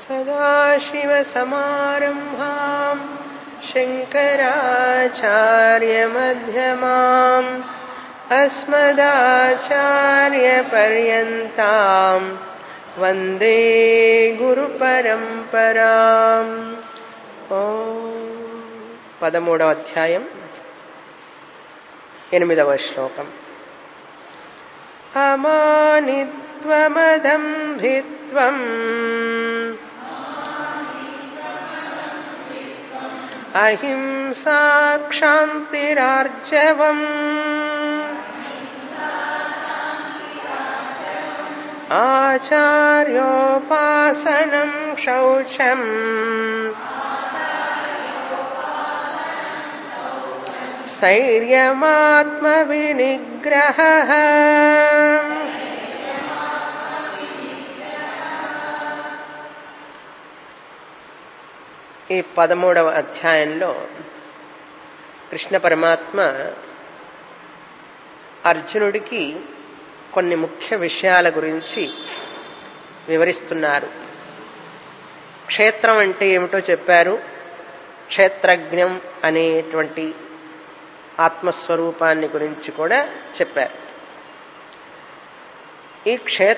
సదాశివసమారంభాం శంకరాచార్యమధ్యమాం అస్మదాచార్యపర్యంతాం వందే గురుపరంపరాం. 13వ అధ్యాయం 8వ శ్లోకం. అమానిత్వమదంభిత్వం అహింసా క్షాంతిరార్జవం ఆచార్యోపాసనం శౌచం స్థైర్యమాత్మవినిగ్రహః. ఈ 13వ అధ్యాయంలో కృష్ణ పరమాత్మ అర్జునుడికి కొన్ని ముఖ్య విషయాల గురించి వివరిస్తున్నారు. క్షేత్రం అంటే ఏమిటో చెప్పారు. క్షేత్రజ్ఞం అనేటువంటి ఆత్మస్వరూపాన్ని గురించి కూడా చెప్పారు. ఈ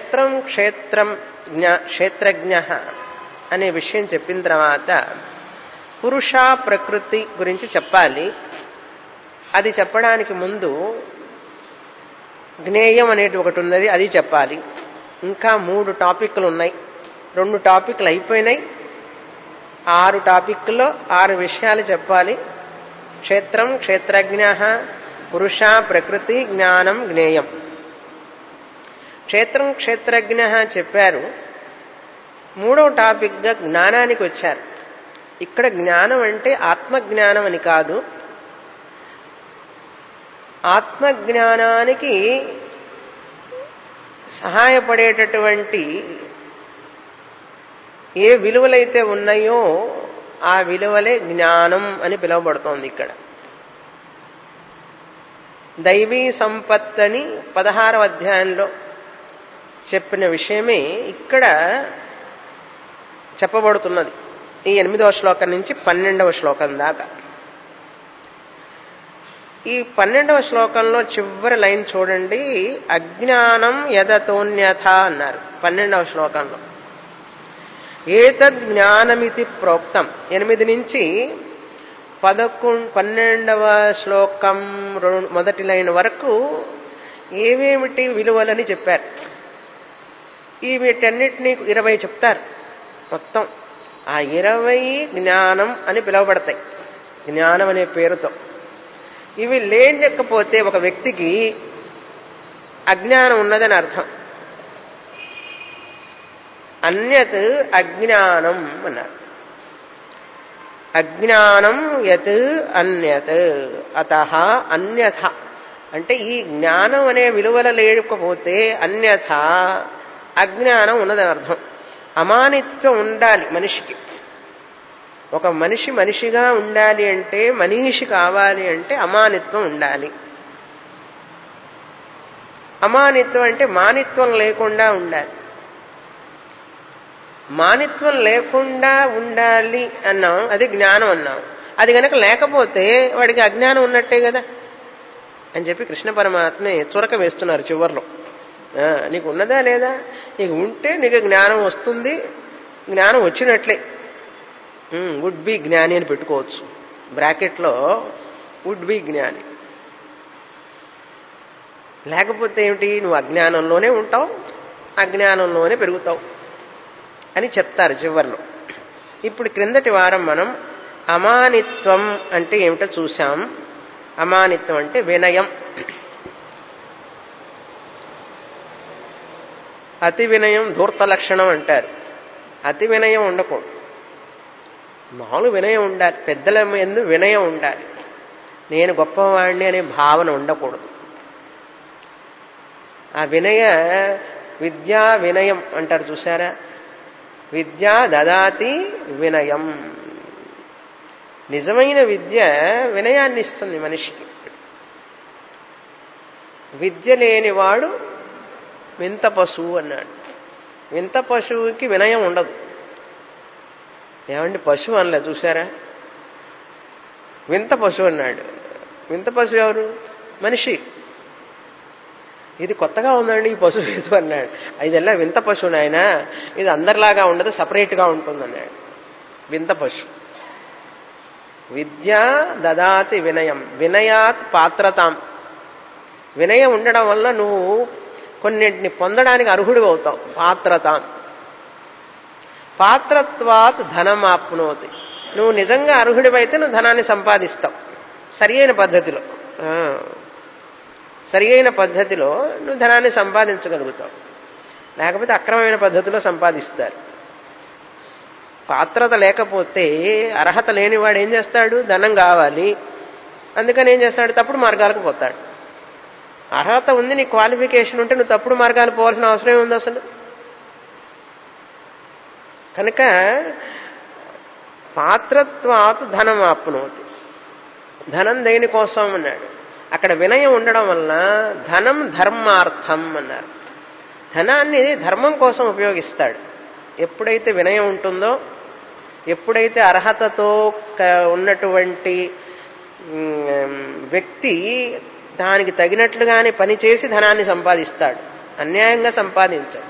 క్షేత్రజ్ఞ అనే విషయం చెప్పిన తర్వాత పురుష ప్రకృతి గురించి చెప్పాలి. అది చెప్పడానికి ముందు జ్ఞేయం అనేది ఒకటి ఉన్నది, అది చెప్పాలి. ఇంకా 3 టాపిక్లు ఉన్నాయి. 2 టాపిక్లు అయిపోయినాయి. 6 టాపిక్లో 6 విషయాలు చెప్పాలి. క్షేత్రం, క్షేత్రజ్ఞ, పురుష, ప్రకృతి, జ్ఞానం, జ్ఞేయం. క్షేత్రం క్షేత్రజ్ఞ చెప్పారు. 3వ టాపిక్గా జ్ఞానానికి వచ్చారు. ఇక్కడ జ్ఞానం అంటే ఆత్మజ్ఞానం అని కాదు. ఆత్మజ్ఞానానికి సహాయపడేటటువంటి ఏ విలువలైతే ఉన్నాయో ఆ విలువలే జ్ఞానం అని పిలువబడుతోంది. ఇక్కడ దైవీ సంపత్తని 16వ అధ్యాయంలో చెప్పిన విషయమే ఇక్కడ చెప్పబడుతున్నది. ఈ 8వ శ్లోకం నుంచి 12వ శ్లోకం దాకా. ఈ 12వ శ్లోకంలో చివరి లైన్ చూడండి. అజ్ఞానం యదతోన్యథ అన్నారు 12వ శ్లోకంలో. ఏతద్ జ్ఞానమితి ప్రోక్తం. 8 నుంచి 12వ శ్లోకం మొదటి లైన్ వరకు ఏవేమిటి విలువలని చెప్పారు. ఈ వీటన్నిటినీ 20 చెప్తారు మొత్తం. ఆ 20 జ్ఞానం అని పిలువబడతాయి, జ్ఞానం అనే పేరుతో. ఇవి లేకపోతే ఒక వ్యక్తికి అజ్ఞానం ఉన్నదని అర్థం. అన్యత్ అజ్ఞానం అన్నారు. అజ్ఞానం యత్ అన్యత్ అతః అన్యథ అంటే ఈ జ్ఞానం అనే విలువల లేకపోతే అన్యథ అజ్ఞానం ఉన్నదని అర్థం. అమానిత్వం ఉండాలి మనిషికి. ఒక మనిషి మనిషిగా ఉండాలి అంటే, మనీషి కావాలి అంటే అమానిత్వం ఉండాలి. అమానిత్వం అంటే మానిత్వం లేకుండా ఉండాలి. మానిత్వం లేకుండా ఉండాలి అన్నాం, అది జ్ఞానం అన్నాం. అది గనక లేకపోతే వాడికి అజ్ఞానం ఉన్నట్టే కదా అని చెప్పి కృష్ణ పరమాత్మ చురక వేస్తున్నారు చివర్లో. నీకు ఉన్నదా లేదా? నీకు ఉంటే నీకు జ్ఞానం వస్తుంది, జ్ఞానం వచ్చినట్లే. వుడ్ బి జ్ఞాని అని పెట్టుకోవచ్చు బ్రాకెట్లో, వుడ్ బి జ్ఞాని. లేకపోతే ఏమిటి? నువ్వు అజ్ఞానంలోనే ఉంటావు, అజ్ఞానంలోనే పెరుగుతావు అని చెప్తారు చివర్లో. ఇప్పుడు క్రిందటి వారం మనం అమానిత్వం అంటే ఏమిటో చూసాం. అమానిత్వం అంటే వినయం. అతి వినయం ధూర్త లక్షణం అంటారు. అతి వినయం ఉండకూడదు, మామూలు వినయం ఉండాలి. పెద్దల యందు వినయం ఉండాలి. నేను గొప్పవాడిని అనే భావన ఉండకూడదు. ఆ విద్యా వినయం అంటారు చూసారా? విద్యా దదాతి వినయం. నిజమైన విద్య వినయాన్ని ఇస్తుంది మనిషికి. విద్య లేనివాడు వింత పశువు అన్నాడు. వింత పశువుకి వినయం ఉండదు. ఏమండి పశువు అనలే, చూసారా? వింత పశువు అన్నాడు. వింత పశువు ఎవరు? మనిషి. ఇది కొత్తగా ఉందండి ఈ పశువు ఏదో అన్నాడు. ఇదెల్లా వింత పశువు నాయన, ఇది అందరిలాగా ఉండదు, సపరేట్గా ఉంటుందన్నాడు. వింత పశువు. విద్యా దదాతి వినయం, వినయాత్ పాత్రతాం. వినయం ఉండడం వల్ల నువ్వు కొన్నింటిని పొందడానికి అర్హుడు అవుతావు. పాత్రతాం. పాత్రత్వాత్ ధనమాప్నోతి. నువ్వు నిజంగా అర్హుడివైతే నువ్వు ధనాన్ని సంపాదిస్తావు సరి అయిన పద్ధతిలో. సరి అయిన పద్ధతిలో నువ్వు ధనాన్ని సంపాదించగలుగుతావు. లేకపోతే అక్రమమైన పద్ధతిలో సంపాదిస్తారు. పాత్రత లేకపోతే, అర్హత లేనివాడు ఏం చేస్తాడు? ధనం కావాలి, అందుకని ఏం చేస్తాడు? తప్పుడు మార్గాలకు పోతాడు. అర్హత ఉంది, నీ క్వాలిఫికేషన్ ఉంటే నువ్వు తప్పుడు మార్గాలు పోవాల్సిన అవసరం ఉంది అసలు. కనుక పాత్రత్వాత్ ధనం ఆప్నోతి. ధనం దేనికోసం అన్నాడు. అక్కడ వినయం ఉండడం వలన ధనం ధర్మార్థం అన్నారు. ధనాన్ని ధర్మం కోసం ఉపయోగిస్తాడు. ఎప్పుడైతే వినయం ఉంటుందో, ఎప్పుడైతే అర్హతతో ఉన్నటువంటి వ్యక్తి దానికి తగినట్లుగానే పనిచేసి ధనాన్ని సంపాదిస్తాడు, అన్యాయంగా సంపాదించాడు.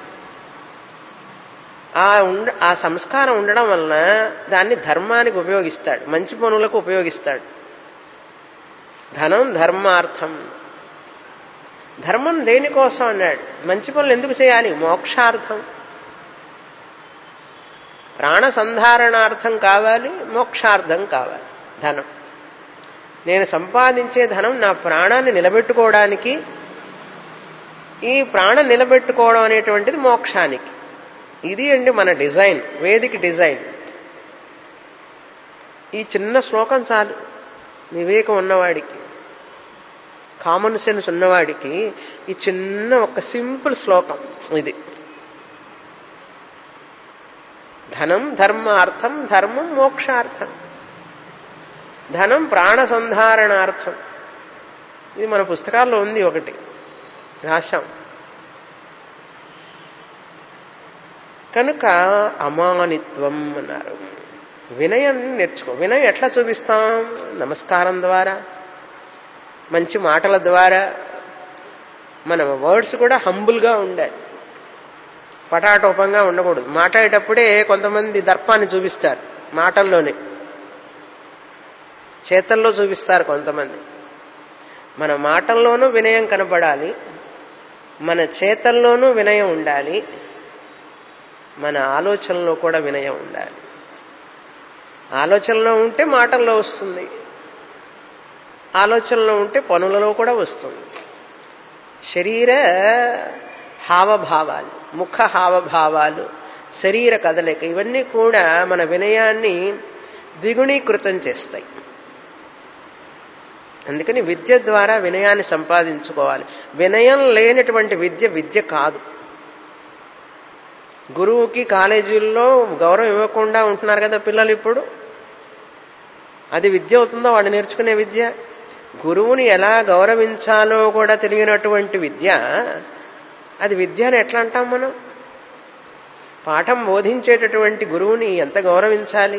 ఆ సంస్కారం ఉండడం వలన దాన్ని ధర్మానికి ఉపయోగిస్తాడు, మంచి పనులకు ఉపయోగిస్తాడు. ధనం ధర్మార్థం. ధర్మం దేనికోసం అన్నాడు. మంచి పనులు ఎందుకు చేయాలి? మోక్షార్థం. ప్రాణ సంధారణార్థం కావాలి, మోక్షార్థం కావాలి ధనం. నేను సంపాదించే ధనం నా ప్రాణాన్ని నిలబెట్టుకోవడానికి, ఈ ప్రాణం నిలబెట్టుకోవడం అనేటువంటిది మోక్షానికి. ఇది అండి మన డిజైన్, వేదిక డిజైన్. ఈ చిన్న శ్లోకం చాలు వివేకం ఉన్నవాడికి, కామన్ సెన్స్ ఉన్నవాడికి. ఈ చిన్న ఒక సింపుల్ శ్లోకం ఇది. ధనం ధర్మార్థం, ధర్మం మోక్షార్థం. ధనం ప్రాణ సంధారణార్థం. ఇది మన పుస్తకాల్లో ఉంది, ఒకటి రాశాం. కనుక అమానిత్వం అన్నారు. వినయం నేర్చుకో. వినయం ఎట్లా చూపిస్తాం? నమస్కారం ద్వారా, మంచి మాటల ద్వారా. మన వర్డ్స్ కూడా హంబుల్గా ఉండాలి, పటాటోపంగా ఉండకూడదు. మాట్లాడేటప్పుడే కొంతమంది దర్పాన్ని చూపిస్తారు, మాటల్లోనే, చేతల్లో చూపిస్తారు కొంతమంది. మన మాటల్లోనూ వినయం కనపడాలి, మన చేతల్లోనూ వినయం ఉండాలి, మన ఆలోచనలో కూడా వినయం ఉండాలి. ఆలోచనలో ఉంటే మాటల్లో వస్తుంది, ఆలోచనలో ఉంటే పనులలో కూడా వస్తుంది. శరీర హావభావాలు, ముఖ హావభావాలు, శరీర కదలిక, ఇవన్నీ కూడా మన వినయాన్ని ద్విగుణీకృతం చేస్తాయి. అందుకని విద్య ద్వారా వినయాన్ని సంపాదించుకోవాలి. వినయం లేనటువంటి విద్య విద్య కాదు. గురువుకి కాలేజీల్లో గౌరవం ఇవ్వకుండా ఉంటున్నారు కదా పిల్లలు ఇప్పుడు. అది విద్య అవుతుందో వాడు నేర్చుకునే విద్య? గురువుని ఎలా గౌరవించాలో కూడా తెలియనటువంటి విద్య అది విద్య అని ఎట్లా అంటాం మనం? పాఠం బోధించేటటువంటి గురువుని ఎంత గౌరవించాలి?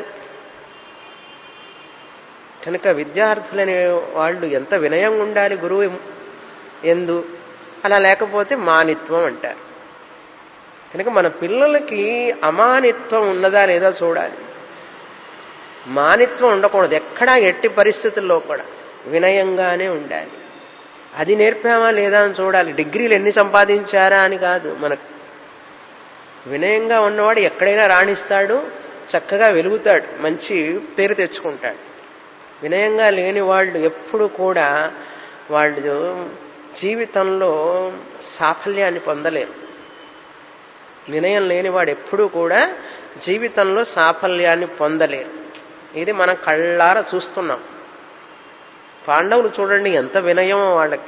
కనుక విద్యార్థులనే వాళ్ళు ఎంత వినయం ఉండాలి గురువు ఎందు. అలా లేకపోతే మానిత్వం అంటారు. కనుక మన పిల్లలకి అమానిత్వం ఉన్నదా లేదా చూడాలి. మానిత్వం ఉండకూడదు ఎక్కడా, ఎట్టి పరిస్థితుల్లో కూడా వినయంగానే ఉండాలి. అది నేర్పామా లేదా అని చూడాలి. డిగ్రీలు ఎన్ని సంపాదించారా అని కాదు. మనకు వినయంగా ఉన్నవాడు ఎక్కడైనా రాణిస్తాడు, చక్కగా వెలుగుతాడు, మంచి పేరు తెచ్చుకుంటాడు. వినయంగా లేని వాళ్ళు ఎప్పుడు కూడా వాళ్ళు జీవితంలో సాఫల్యాన్ని పొందలేరు. వినయం లేనివాడు ఎప్పుడూ కూడా జీవితంలో సాఫల్యాన్ని పొందలేరు. ఇది మనం కళ్ళారా చూస్తున్నాం. పాండవులు చూడండి ఎంత వినయమో వాళ్ళకి.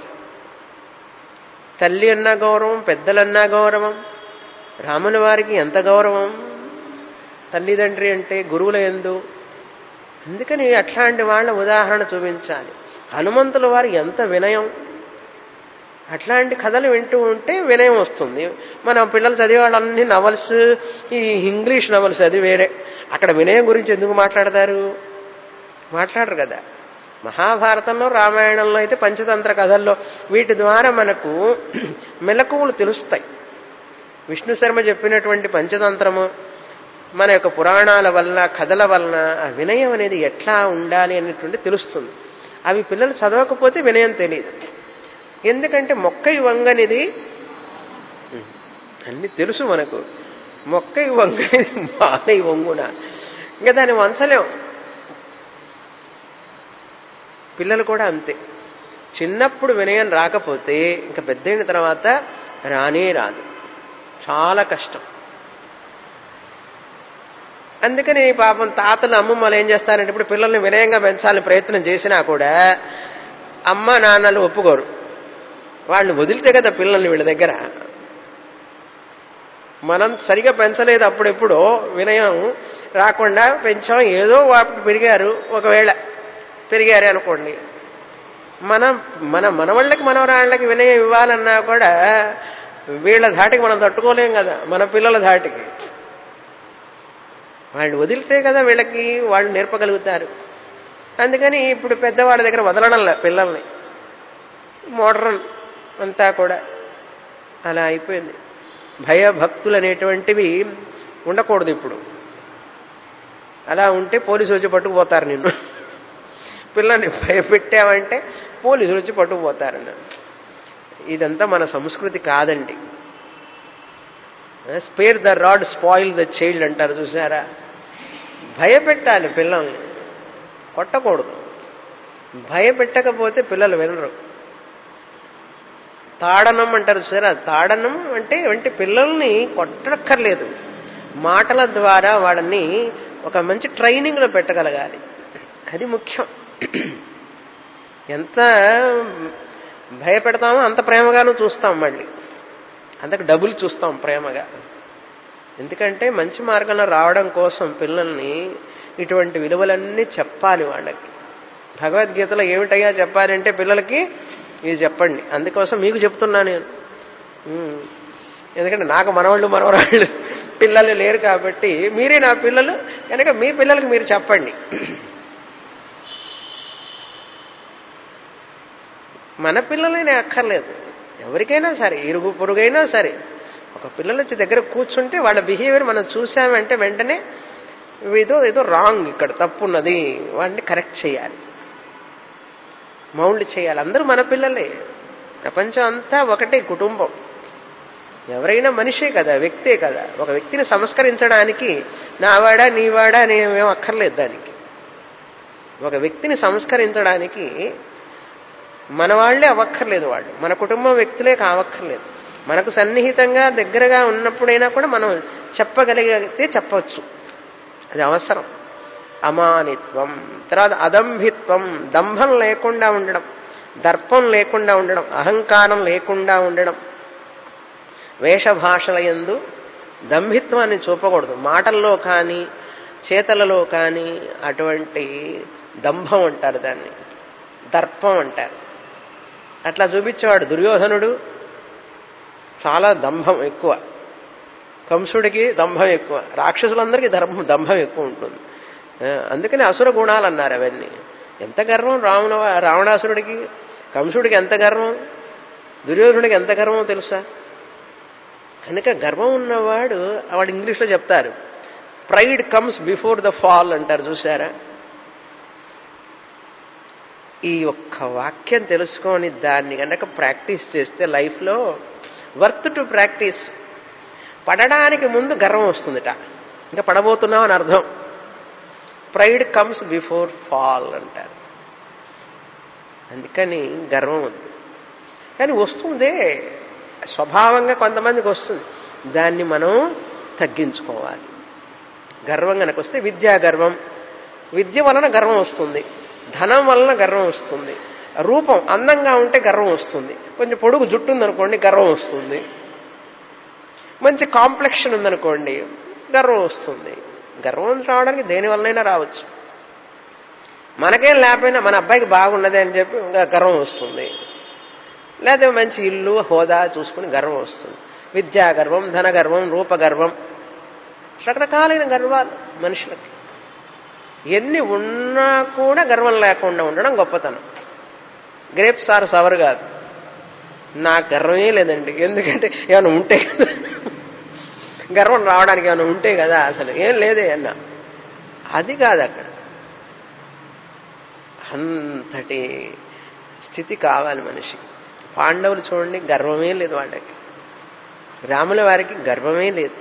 తల్లి అన్నా గౌరవం, పెద్దలన్నా గౌరవం. రాముల వారికి ఎంత గౌరవం తల్లిదండ్రి అంటే, గురువుల యందు. అందుకని అట్లాంటి వాళ్ళ ఉదాహరణ చూపించాలి. హనుమంతుల వారి ఎంత వినయం. అట్లాంటి కథలు వింటూ ఉంటే వినయం వస్తుంది. మన పిల్లలు చదివే వాళ్ళన్ని నవల్స్, ఈ ఇంగ్లీష్ నవల్స్ అది వేరే, అక్కడ వినయం గురించి ఎందుకు మాట్లాడతారు? మాట్లాడరు కదా. మహాభారతంలో రామాయణంలో అయితే పంచతంత్ర కథల్లో వీటి ద్వారా మనకు మెలకువలు తెలుస్తాయి. విష్ణు శర్మ చెప్పినటువంటి పంచతంత్రము మన యొక్క పురాణాల వలన కథల వలన ఆ వినయం అనేది ఎట్లా ఉండాలి అనేటువంటి తెలుస్తుంది. అవి పిల్లలు చదవకపోతే వినయం తెలియదు. ఎందుకంటే మొక్కై వంగనిది అన్ని తెలుసు మనకు. మొక్కై వంగనిది బాలై వంగున, ఇంకా దాన్ని వంచలేం. పిల్లలు కూడా అంతే. చిన్నప్పుడు వినయం రాకపోతే ఇంకా పెద్దయిన తర్వాత రానే రాదు, చాలా కష్టం. అందుకని పాపం తాతలు అమ్మమ్మలు ఏం చేస్తారంటే ఇప్పుడు పిల్లల్ని వినయంగా పెంచాలని ప్రయత్నం చేసినా కూడా అమ్మ నాన్నలు ఒప్పుకోరు. వాళ్ళని వదిలితే కదా పిల్లల్ని వీళ్ళ దగ్గర. మనం సరిగా పెంచలేదు, అప్పుడెప్పుడో వినయం రాకుండా పెంచాం, ఏదో వాటికి పెరిగారు. ఒకవేళ పెరిగారే అనుకోండి, మన మనవాళ్ళకి మనవరాళ్ళకి వినయం ఇవ్వాలన్నా కూడా వీళ్ళ ధాటికి మనం తట్టుకోలేం కదా, మన పిల్లల ధాటికి. వాళ్ళు వదిలితే కదా వీళ్ళకి వాళ్ళు నేర్పగలుగుతారు. అందుకని ఇప్పుడు పెద్దవాళ్ళ దగ్గర వదలడంలే పిల్లల్ని. మోడర్న్ అంతా కూడా అలా అయిపోయింది. భయభక్తులు అనేటువంటివి ఉండకూడదు ఇప్పుడు. అలా ఉంటే పోలీసులు వచ్చి పట్టుకుపోతారు నిన్ను. పిల్లల్ని భయపెట్టావంటే పోలీసులు వచ్చి పట్టుకుపోతారు. ఇదంతా మన సంస్కృతి కాదండి. Spare the rod spoil the child అంటారు చూసారా. భయపెట్టాలి పిల్లల్ని, కొట్టకూడదు. భయపెట్టకపోతే పిల్లలు వినరు. తాడనం అంటారు చూసారా. తాడనం అంటే పిల్లల్ని కొట్టక్కర్లేదు, మాటల ద్వారా వాళ్ళని ఒక మంచి ట్రైనింగ్లో పెట్టగలగాలి. అది ముఖ్యం. ఎంత భయపెడతామో అంత ప్రేమగాను చూస్తాం, మళ్ళీ అంతకు డబుల్ చూస్తాం ప్రేమగా. ఎందుకంటే మంచి మార్గంలో రావడం కోసం పిల్లల్ని ఇటువంటి విలువలన్నీ చెప్పాలి వాళ్ళకి. భగవద్గీతలో ఏమిటయ్యా చెప్పాలంటే పిల్లలకి ఇది చెప్పండి. అందుకోసం మీకు చెప్తున్నా నేను. ఎందుకంటే నాకు మనవాళ్ళు మనవరాళ్ళు పిల్లలు లేరు కాబట్టి మీరే నా పిల్లలు కనుక మీ పిల్లలకి మీరు చెప్పండి. మన పిల్లలైనా అక్కర్లేదు, ఎవరికైనా సరే, ఇరుగు పొరుగైనా సరే, ఒక పిల్లలు వచ్చి దగ్గర కూర్చుంటే వాళ్ళ బిహేవియర్ మనం చూసామంటే వెంటనే ఏదో రాంగ్, ఇక్కడ తప్పున్నది, వాడిని కరెక్ట్ చేయాలి, మౌల్డ్ చేయాలి. అందరూ మన పిల్లలే. ప్రపంచం అంతా ఒకటే కుటుంబం. ఎవరైనా మనిషే కదా, వ్యక్తే కదా. ఒక వ్యక్తిని సంస్కరించడానికి నావాడా నీవాడా అనేమేం అక్కర్లేదు దానికి. ఒక వ్యక్తిని సంస్కరించడానికి మన వాళ్లే అవ్వక్కర్లేదు, వాళ్ళు మన కుటుంబం వ్యక్తులే కావక్కర్లేదు. మనకు సన్నిహితంగా దగ్గరగా ఉన్నప్పుడైనా కూడా మనం చెప్పగలిగితే చెప్పవచ్చు, అది అవసరం. అమానిత్వం, తర్వాత అదంభిత్వం, దంభం లేకుండా ఉండడం, దర్పం లేకుండా ఉండడం, అహంకారం లేకుండా ఉండడం. వేషభాషల యందు దంభిత్వాన్ని చూపకూడదు. మాటల్లో కానీ చేతలలో కానీ అటువంటి దంభం అంటారు దాన్ని, దర్పం అంటారు. అట్లా చూపించేవాడు దుర్యోధనుడు. చాలా దంభం ఎక్కువ, కంసుడికి దంభం ఎక్కువ, రాక్షసులందరికీ దంభం ఎక్కువ ఉంటుంది. అందుకని అసుర గుణాలు అన్నారు అవన్నీ. ఎంత గర్వం రావణాసురుడికి, కంసుడికి ఎంత గర్వం, దుర్యోధనుడికి ఎంత గర్వమో తెలుసా. కనుక గర్వం ఉన్నవాడు, వాడు ఇంగ్లీష్లో చెప్తారు pride comes before the fall అంటారు చూసారా. ఈ ఒక్క వాక్యం తెలుసుకొని దాన్ని కనుక ప్రాక్టీస్ చేస్తే లైఫ్లో వర్త్ టు ప్రాక్టీస్. పడడానికి ముందు గర్వం వస్తుందిట, ఇంకా పడబోతున్నాం అని అర్థం. ప్రైడ్ కమ్స్ బిఫోర్ ఫాల్ అంటారు. అందుకని గర్వం వద్దు. కానీ వస్తుందే స్వభావంగా, కొంతమందికి వస్తుంది. దాన్ని మనం తగ్గించుకోవాలి. గర్వం కనుక వస్తే విద్యా గర్వం, విద్య వలన గర్వం వస్తుంది, ధనం వలన గర్వం వస్తుంది, రూపం అందంగా ఉంటే గర్వం వస్తుంది, కొంచెం పొడుగు జుట్టు ఉందనుకోండి గర్వం వస్తుంది, మంచి కాంప్లెక్షన్ ఉందనుకోండి గర్వం వస్తుంది. గర్వం రావడానికి దేని వల్లైనా రావచ్చు. మనకేం లేకపోయినా మన అబ్బాయికి బాగున్నది అని చెప్పి గర్వం వస్తుంది, లేదా మంచి ఇల్లు హోదా చూసుకుని గర్వం వస్తుంది. విద్యా గర్వం, ధన గర్వం, రూప గర్వం, రకరకాలైన గర్వాలు మనుషులకి. ఎన్ని ఉన్నా కూడా గర్వం లేకుండా ఉండడం గొప్పతనం. గ్రేప్స్ ఆర్ సవర్ కాదు. నాకు గర్వమే లేదండి, ఎందుకంటే ఏమైనా ఉంటే కదా, గర్వం రావడానికి ఏమైనా ఉంటే కదా, అసలు ఏం లేదే అన్న. అది కాదు అక్కడ. అంతటి స్థితి కావాలి మనిషికి. పాండవులు చూడండి, గర్వమే లేదు వాళ్ళకి. రాముల వారికి గర్వమే లేదు.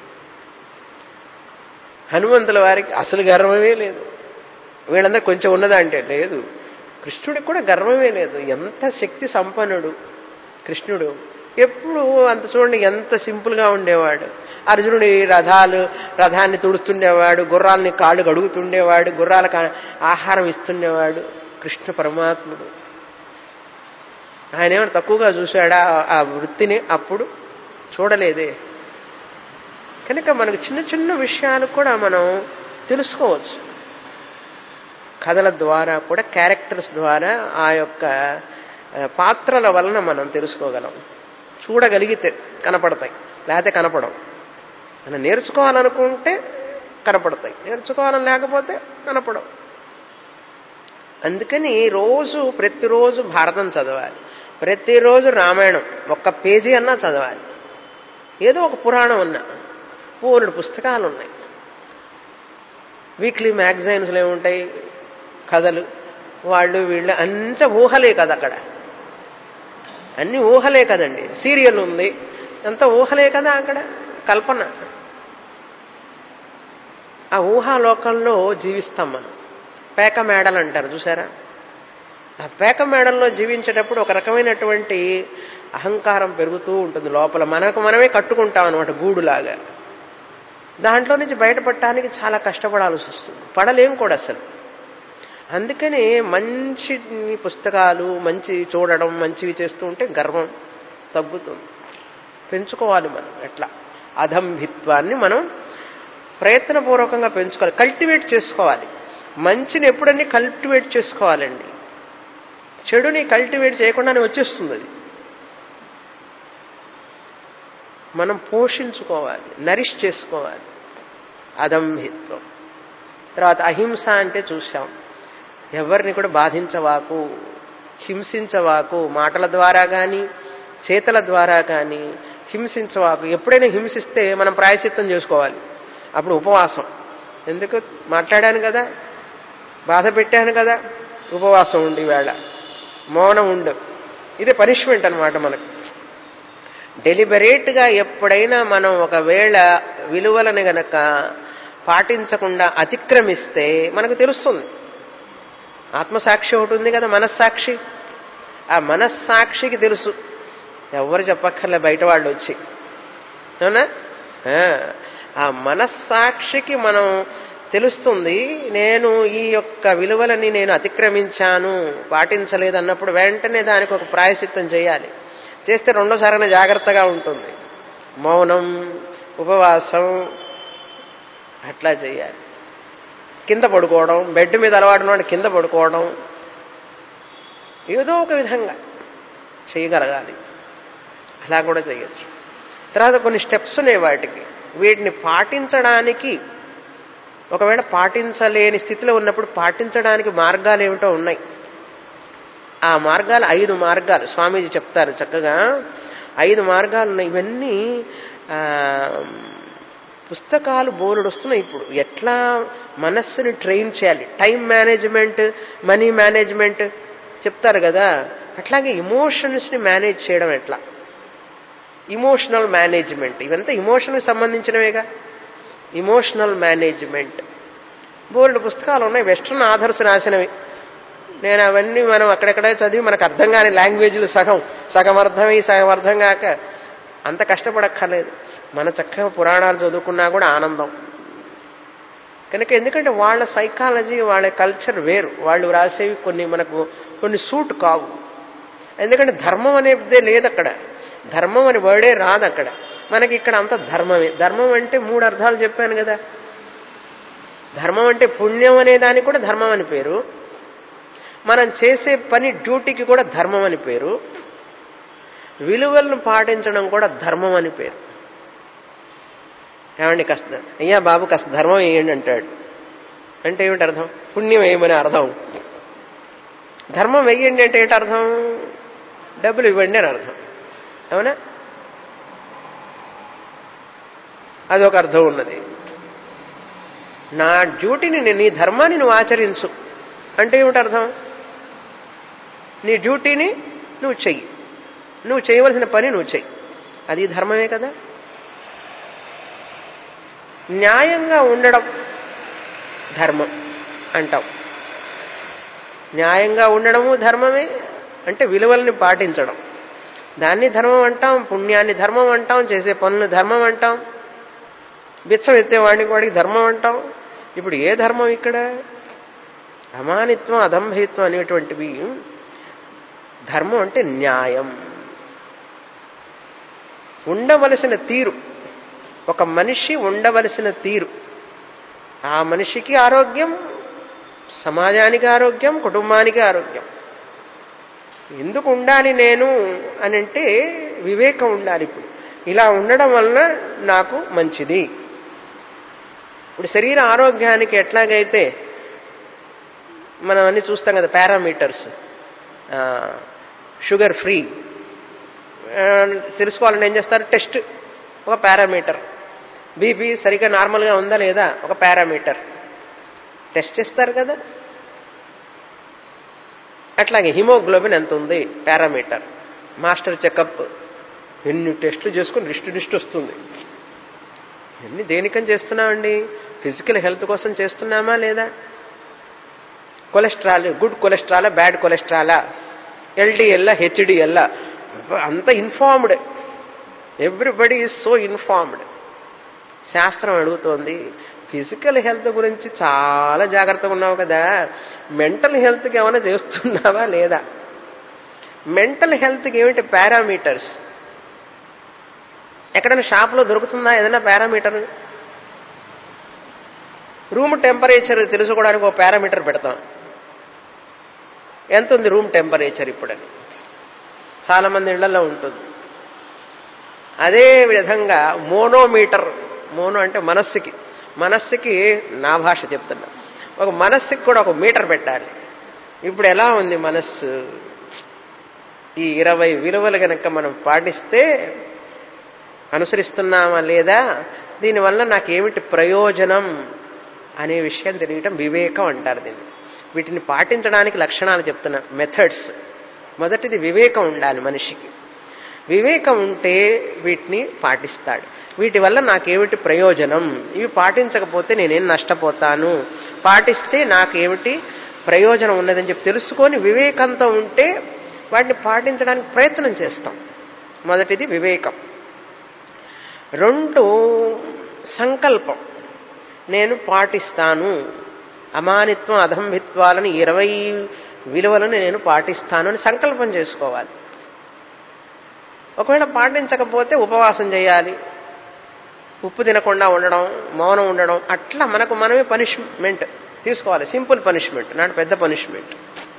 హనుమంతుల వారికి అసలు గర్వమే లేదు. వీళ్ళందరూ కొంచెం ఉన్నదా అంటే లేదు. కృష్ణుడికి కూడా గర్వమే లేదు. ఎంత శక్తి సంపన్నుడు కృష్ణుడు. ఎప్పుడు అంత చూడండి, ఎంత సింపుల్గా ఉండేవాడు. అర్జునుడి రథాన్ని తుడుస్తుండేవాడు, గుర్రాలని కాళ్ళు కడుగుతుండేవాడు, గుర్రాలకు ఆహారం ఇస్తుండేవాడు కృష్ణ పరమాత్ముడు. ఆయన ఏమైనా తక్కువగా చూశాడా ఆ వృత్తిని? అప్పుడు చూడలేదే. కనుక మనకు చిన్న చిన్న విషయాలు కూడా మనం తెలుసుకోవచ్చు. కథల ద్వారా కూడా, క్యారెక్టర్స్ ద్వారా, ఆ యొక్క పాత్రల వలన మనం తెలుసుకోగలం. చూడగలిగితే కనపడతాయి, లేకపోతే కనపడవు. మనం నేర్చుకోవాలనుకుంటే కనపడతాయి, నేర్చుకోవాలని లేకపోతే కనపడవు. అందుకని ప్రతిరోజు భారతం చదవాలి, ప్రతిరోజు రామాయణం ఒక్క పేజీ అన్నా చదవాలి, ఏదో ఒక పురాణం అన్నా. పూర్ణ పుస్తకాలు ఉన్నాయి. వీక్లీ మ్యాగజైన్స్లో ఏముంటాయి? కథలు, వాళ్ళు వీళ్ళు అంత ఊహలే కదా అక్కడ, అన్ని ఊహలే కదండి. సీరియల్ ఉంది, అంత ఊహలే కదా అక్కడ, కల్పన. ఆ ఊహాలోకంలో జీవిస్తాం మనం. పేక మేడలు అంటారు చూసారా? ఆ పేక మేడల్లో జీవించేటప్పుడు ఒక రకమైనటువంటి అహంకారం పెరుగుతూ ఉంటుంది లోపల. మనమే కట్టుకుంటాం అనమాట, గూడులాగా. దాంట్లో నుంచి బయటపడటానికి చాలా కష్టపడాల్సి వస్తుంది, పడలేం కూడా అసలు. అందుకని మంచి పుస్తకాలు, మంచి చూడడం, మంచివి చేస్తూ ఉంటే గర్వం తగ్గుతుంది. పెంచుకోవాలి మనం. ఎట్లా అధంభిత్వాన్ని మనం ప్రయత్నపూర్వకంగా పెంచుకోవాలి, కల్టివేట్ చేసుకోవాలి. మంచిని ఎప్పుడన్నీ కల్టివేట్ చేసుకోవాలండి. చెడుని కల్టివేట్ చేయకుండానే వచ్చేస్తుంది అది. మనం పోషించుకోవాలి, నరిష్ చేసుకోవాలి. అదంభిత్వం. తర్వాత అహింస అంటే చూసాం, ఎవరిని కూడా బాధించవాకు, హింసించవాకు. మాటల ద్వారా కానీ, చేతల ద్వారా కానీ హింసించవాకు. ఎప్పుడైనా హింసిస్తే మనం ప్రాయశ్చిత్తం చేసుకోవాలి. అప్పుడు ఉపవాసం. ఎందుకు? మాట్లాడాను కదా, బాధ పెట్టాను కదా, ఉపవాసం ఉండి వేళ మౌనం ఉండు. ఇది పనిష్మెంట్ అనమాట మనకు. డెలిబరేట్గా ఎప్పుడైనా మనం ఒకవేళ విలువలను గనక పాటించకుండా అతిక్రమిస్తే మనకు తెలుస్తుంది. ఆత్మసాక్షి ఒకటి ఉంది కదా, మనస్సాక్షి. ఆ మనస్సాక్షికి తెలుసు, ఎవరు చెప్పక్కర్లే, బయట వాళ్ళు వచ్చి. అవునా? ఆ మనస్సాక్షికి మనం తెలుస్తుంది, నేను ఈ యొక్క విలువలని నేను అతిక్రమించాను, పాటించలేదన్నప్పుడు వెంటనే దానికి ఒక ప్రాయశ్చిత్తం చేయాలి. చేస్తే రెండోసారైనా జాగ్రత్తగా ఉంటుంది. మౌనం, ఉపవాసం అట్లా చేయాలి. కింద పడుకోవడం, బెడ్ మీద అలవాటు ఉన్నాడు కింద పడుకోవడం, ఏదో ఒక విధంగా చేయగలగాలి. అలా కూడా చేయొచ్చు. తర్వాత కొన్ని స్టెప్స్ ఉన్నాయి వాటికి. వీటిని పాటించడానికి, ఒకవేళ పాటించలేని స్థితిలో ఉన్నప్పుడు పాటించడానికి మార్గాలు ఏమిటో ఉన్నాయి. ఆ మార్గాలు 5 మార్గాలు స్వామీజీ చెప్తారు చక్కగా. 5 మార్గాలు ఉన్నాయి. ఇవన్నీ పుస్తకాలు బోలెడు వస్తున్నాయి ఇప్పుడు. ఎట్లా మనస్సుని ట్రైన్ చేయాలి, టైం మేనేజ్మెంట్, మనీ మేనేజ్మెంట్ చెప్తారు కదా. అట్లాగే ఇమోషన్స్ని మేనేజ్ చేయడం ఎట్లా, ఇమోషనల్ మేనేజ్మెంట్, ఇవంతా ఇమోషన్కి సంబంధించినవేగా. ఇమోషనల్ మేనేజ్మెంట్ బోల్డ్ పుస్తకాలు ఉన్నాయి, వెస్ట్రన్ ఆథర్స్ రాసినవి. నేను అవన్నీ మనం అక్కడెక్కడే చదివి మనకు అర్థం కాని లాంగ్వేజ్లు సగం అర్థమై సగం అర్థం కాక అంత కష్టపడక్కర్లేదు. మన చక్కగా పురాణాలు చదువుకున్నా కూడా ఆనందం. కనుక ఎందుకంటే వాళ్ళ సైకాలజీ, వాళ్ళ కల్చర్ వేరు. వాళ్ళు రాసేవి కొన్ని సూట్ కావు. ఎందుకంటే ధర్మం అనేదే లేదు అక్కడ, ధర్మం అని వర్డే రాదు అక్కడ. మనకి ఇక్కడ అంత ధర్మమే. ధర్మం అంటే 3 అర్థాలు చెప్పాను కదా. ధర్మం అంటే పుణ్యం అనే దానికి కూడా ధర్మం అని పేరు, మనం చేసే పని డ్యూటీకి కూడా ధర్మం అని పేరు, విలువలను పాటించడం కూడా ధర్మం అని పేరు. ఏమండి కాస్త అయ్యా బాబు కాస్త ధర్మం వేయండి అంటాడు. అంటే ఏమిటి అర్థం? పుణ్యం వేయమని అర్థం. ధర్మం వెయ్యండి అంటే ఏంటి అర్థం? డబ్బులు ఇవ్వండి అని అర్థం. అవునా? అదొక అర్థం ఉన్నది. నా డ్యూటీని నీ ధర్మాన్ని నువ్వు ఆచరించు అంటే ఏమిటి అర్థం? నీ డ్యూటీని నువ్వు చెయ్యి, నువ్వు చేయవలసిన పని నువ్వు చెయ్యి, అది ధర్మమే కదా. న్యాయంగా ఉండడం ధర్మం అంటాం. న్యాయంగా ఉండడము ధర్మమే, అంటే విలువల్ని పాటించడం, దాన్ని ధర్మం అంటాం. పుణ్యాన్ని ధర్మం అంటాం, చేసే పనులు ధర్మం అంటాం, బిచ్చం ఎత్తేవాడికి వాడికి ధర్మం అంటాం. ఇప్పుడు ఏ ధర్మం ఇక్కడ? అమానిత్వం అదంభిత్వం అనేటువంటివి ధర్మం అంటే న్యాయం, ఉండవలసిన తీరు, ఒక మనిషి ఉండవలసిన తీరు. ఆ మనిషికి ఆరోగ్యం, సమాజానికి ఆరోగ్యం, కుటుంబానికి ఆరోగ్యం. ఎందుకు ఉండాలి నేను అని అంటే వివేకం ఉండాలి. ఇప్పుడు ఇలా ఉండడం వలన నాకు మంచిది. ఇప్పుడు శరీర ఆరోగ్యానికి ఎట్లాగైతే మనం అన్ని చూస్తాం కదా, పారామీటర్స్, షుగర్ ఫ్రీ తెలుసుకోవాలంటే ఏం చేస్తారు? టెస్ట్, ఒక పారామీటర్. బీపీ సరిగ్గా నార్మల్గా ఉందా లేదా, ఒక పారామీటర్ టెస్ట్ చేస్తారు కదా. అట్లాగే హిమోగ్లోబిన్ ఎంత ఉంది, పారామీటర్. మాస్టర్ చెకప్, ఎన్ని టెస్టులు చేసుకుని లిస్టు వస్తుంది. ఎన్ని దేనికని చేస్తున్నామండి? ఫిజికల్ హెల్త్ కోసం చేస్తున్నామా లేదా? కొలెస్ట్రాల్, గుడ్ కొలెస్ట్రాలా బ్యాడ్ కొలెస్ట్రాలా, ఎల్డిఎల్లా హెచ్డిఎల్లా, అంత informed. Everybody is so informed. శాస్త్రం అడుగుతోంది, ఫిజికల్ హెల్త్ గురించి చాలా జాగ్రత్తగా ఉన్నావు కదా, మెంటల్ హెల్త్కి ఏమైనా చేస్తున్నావా లేదా? మెంటల్ హెల్త్కి ఏమిటి పారామీటర్స్? ఎక్కడైనా షాప్లో దొరుకుతుందా ఏదైనా పారామీటర్? రూమ్ టెంపరేచర్ తెలుసుకోవడానికి ఒక పారామీటర్ పెడతాం. ఎంత ఉంది రూమ్ టెంపరేచర్ ఇప్పుడని చాలా మంది ఇళ్లలో ఉంటుంది. అదే విధంగా మోనోమీటర్, మోనో అంటే మనస్సుకి నా భాష చెప్తున్నా, ఒక మనస్సుకి కూడా ఒక మీటర్ పెట్టాలి. ఇప్పుడు ఎలా ఉంది మనస్సు? ఈ 20 విలువలు గనక మనం పాటిస్తే, అనుసరిస్తున్నామా లేదా, దీనివల్ల నాకేమిటి ప్రయోజనం అనే విషయం తెలియటం వివేకం అంటారు దీన్ని. వీటిని పాటించడానికి లక్షణాలు చెప్తున్నా, మెథడ్స్. మొదటిది వివేకం ఉండాలి మనిషికి. వివేకం ఉంటే వీటిని పాటిస్తాడు. వీటి వల్ల నాకేమిటి ప్రయోజనం, ఇవి పాటించకపోతే నేనేం నష్టపోతాను, పాటిస్తే నాకేమిటి ప్రయోజనం ఉన్నదని చెప్పి తెలుసుకొని వివేకంతో ఉంటే వాటిని పాటించడానికి ప్రయత్నం చేస్తాం. మొదటిది వివేకం. 2 సంకల్పం. నేను పాటిస్తాను, అమానిత్వం అదంభిత్వాలని 20 విలువలను నేను పాటిస్తాను అని సంకల్పం చేసుకోవాలి. ఒకవేళ పాటించకపోతే ఉపవాసం చేయాలి, ఉప్పు తినకుండా ఉండడం, మౌనం ఉండడం, అట్లా మనకు మనమే పనిష్మెంట్ తీసుకోవాలి. సింపుల్ పనిష్మెంట్, నాట్ పెద్ద పనిష్మెంట్.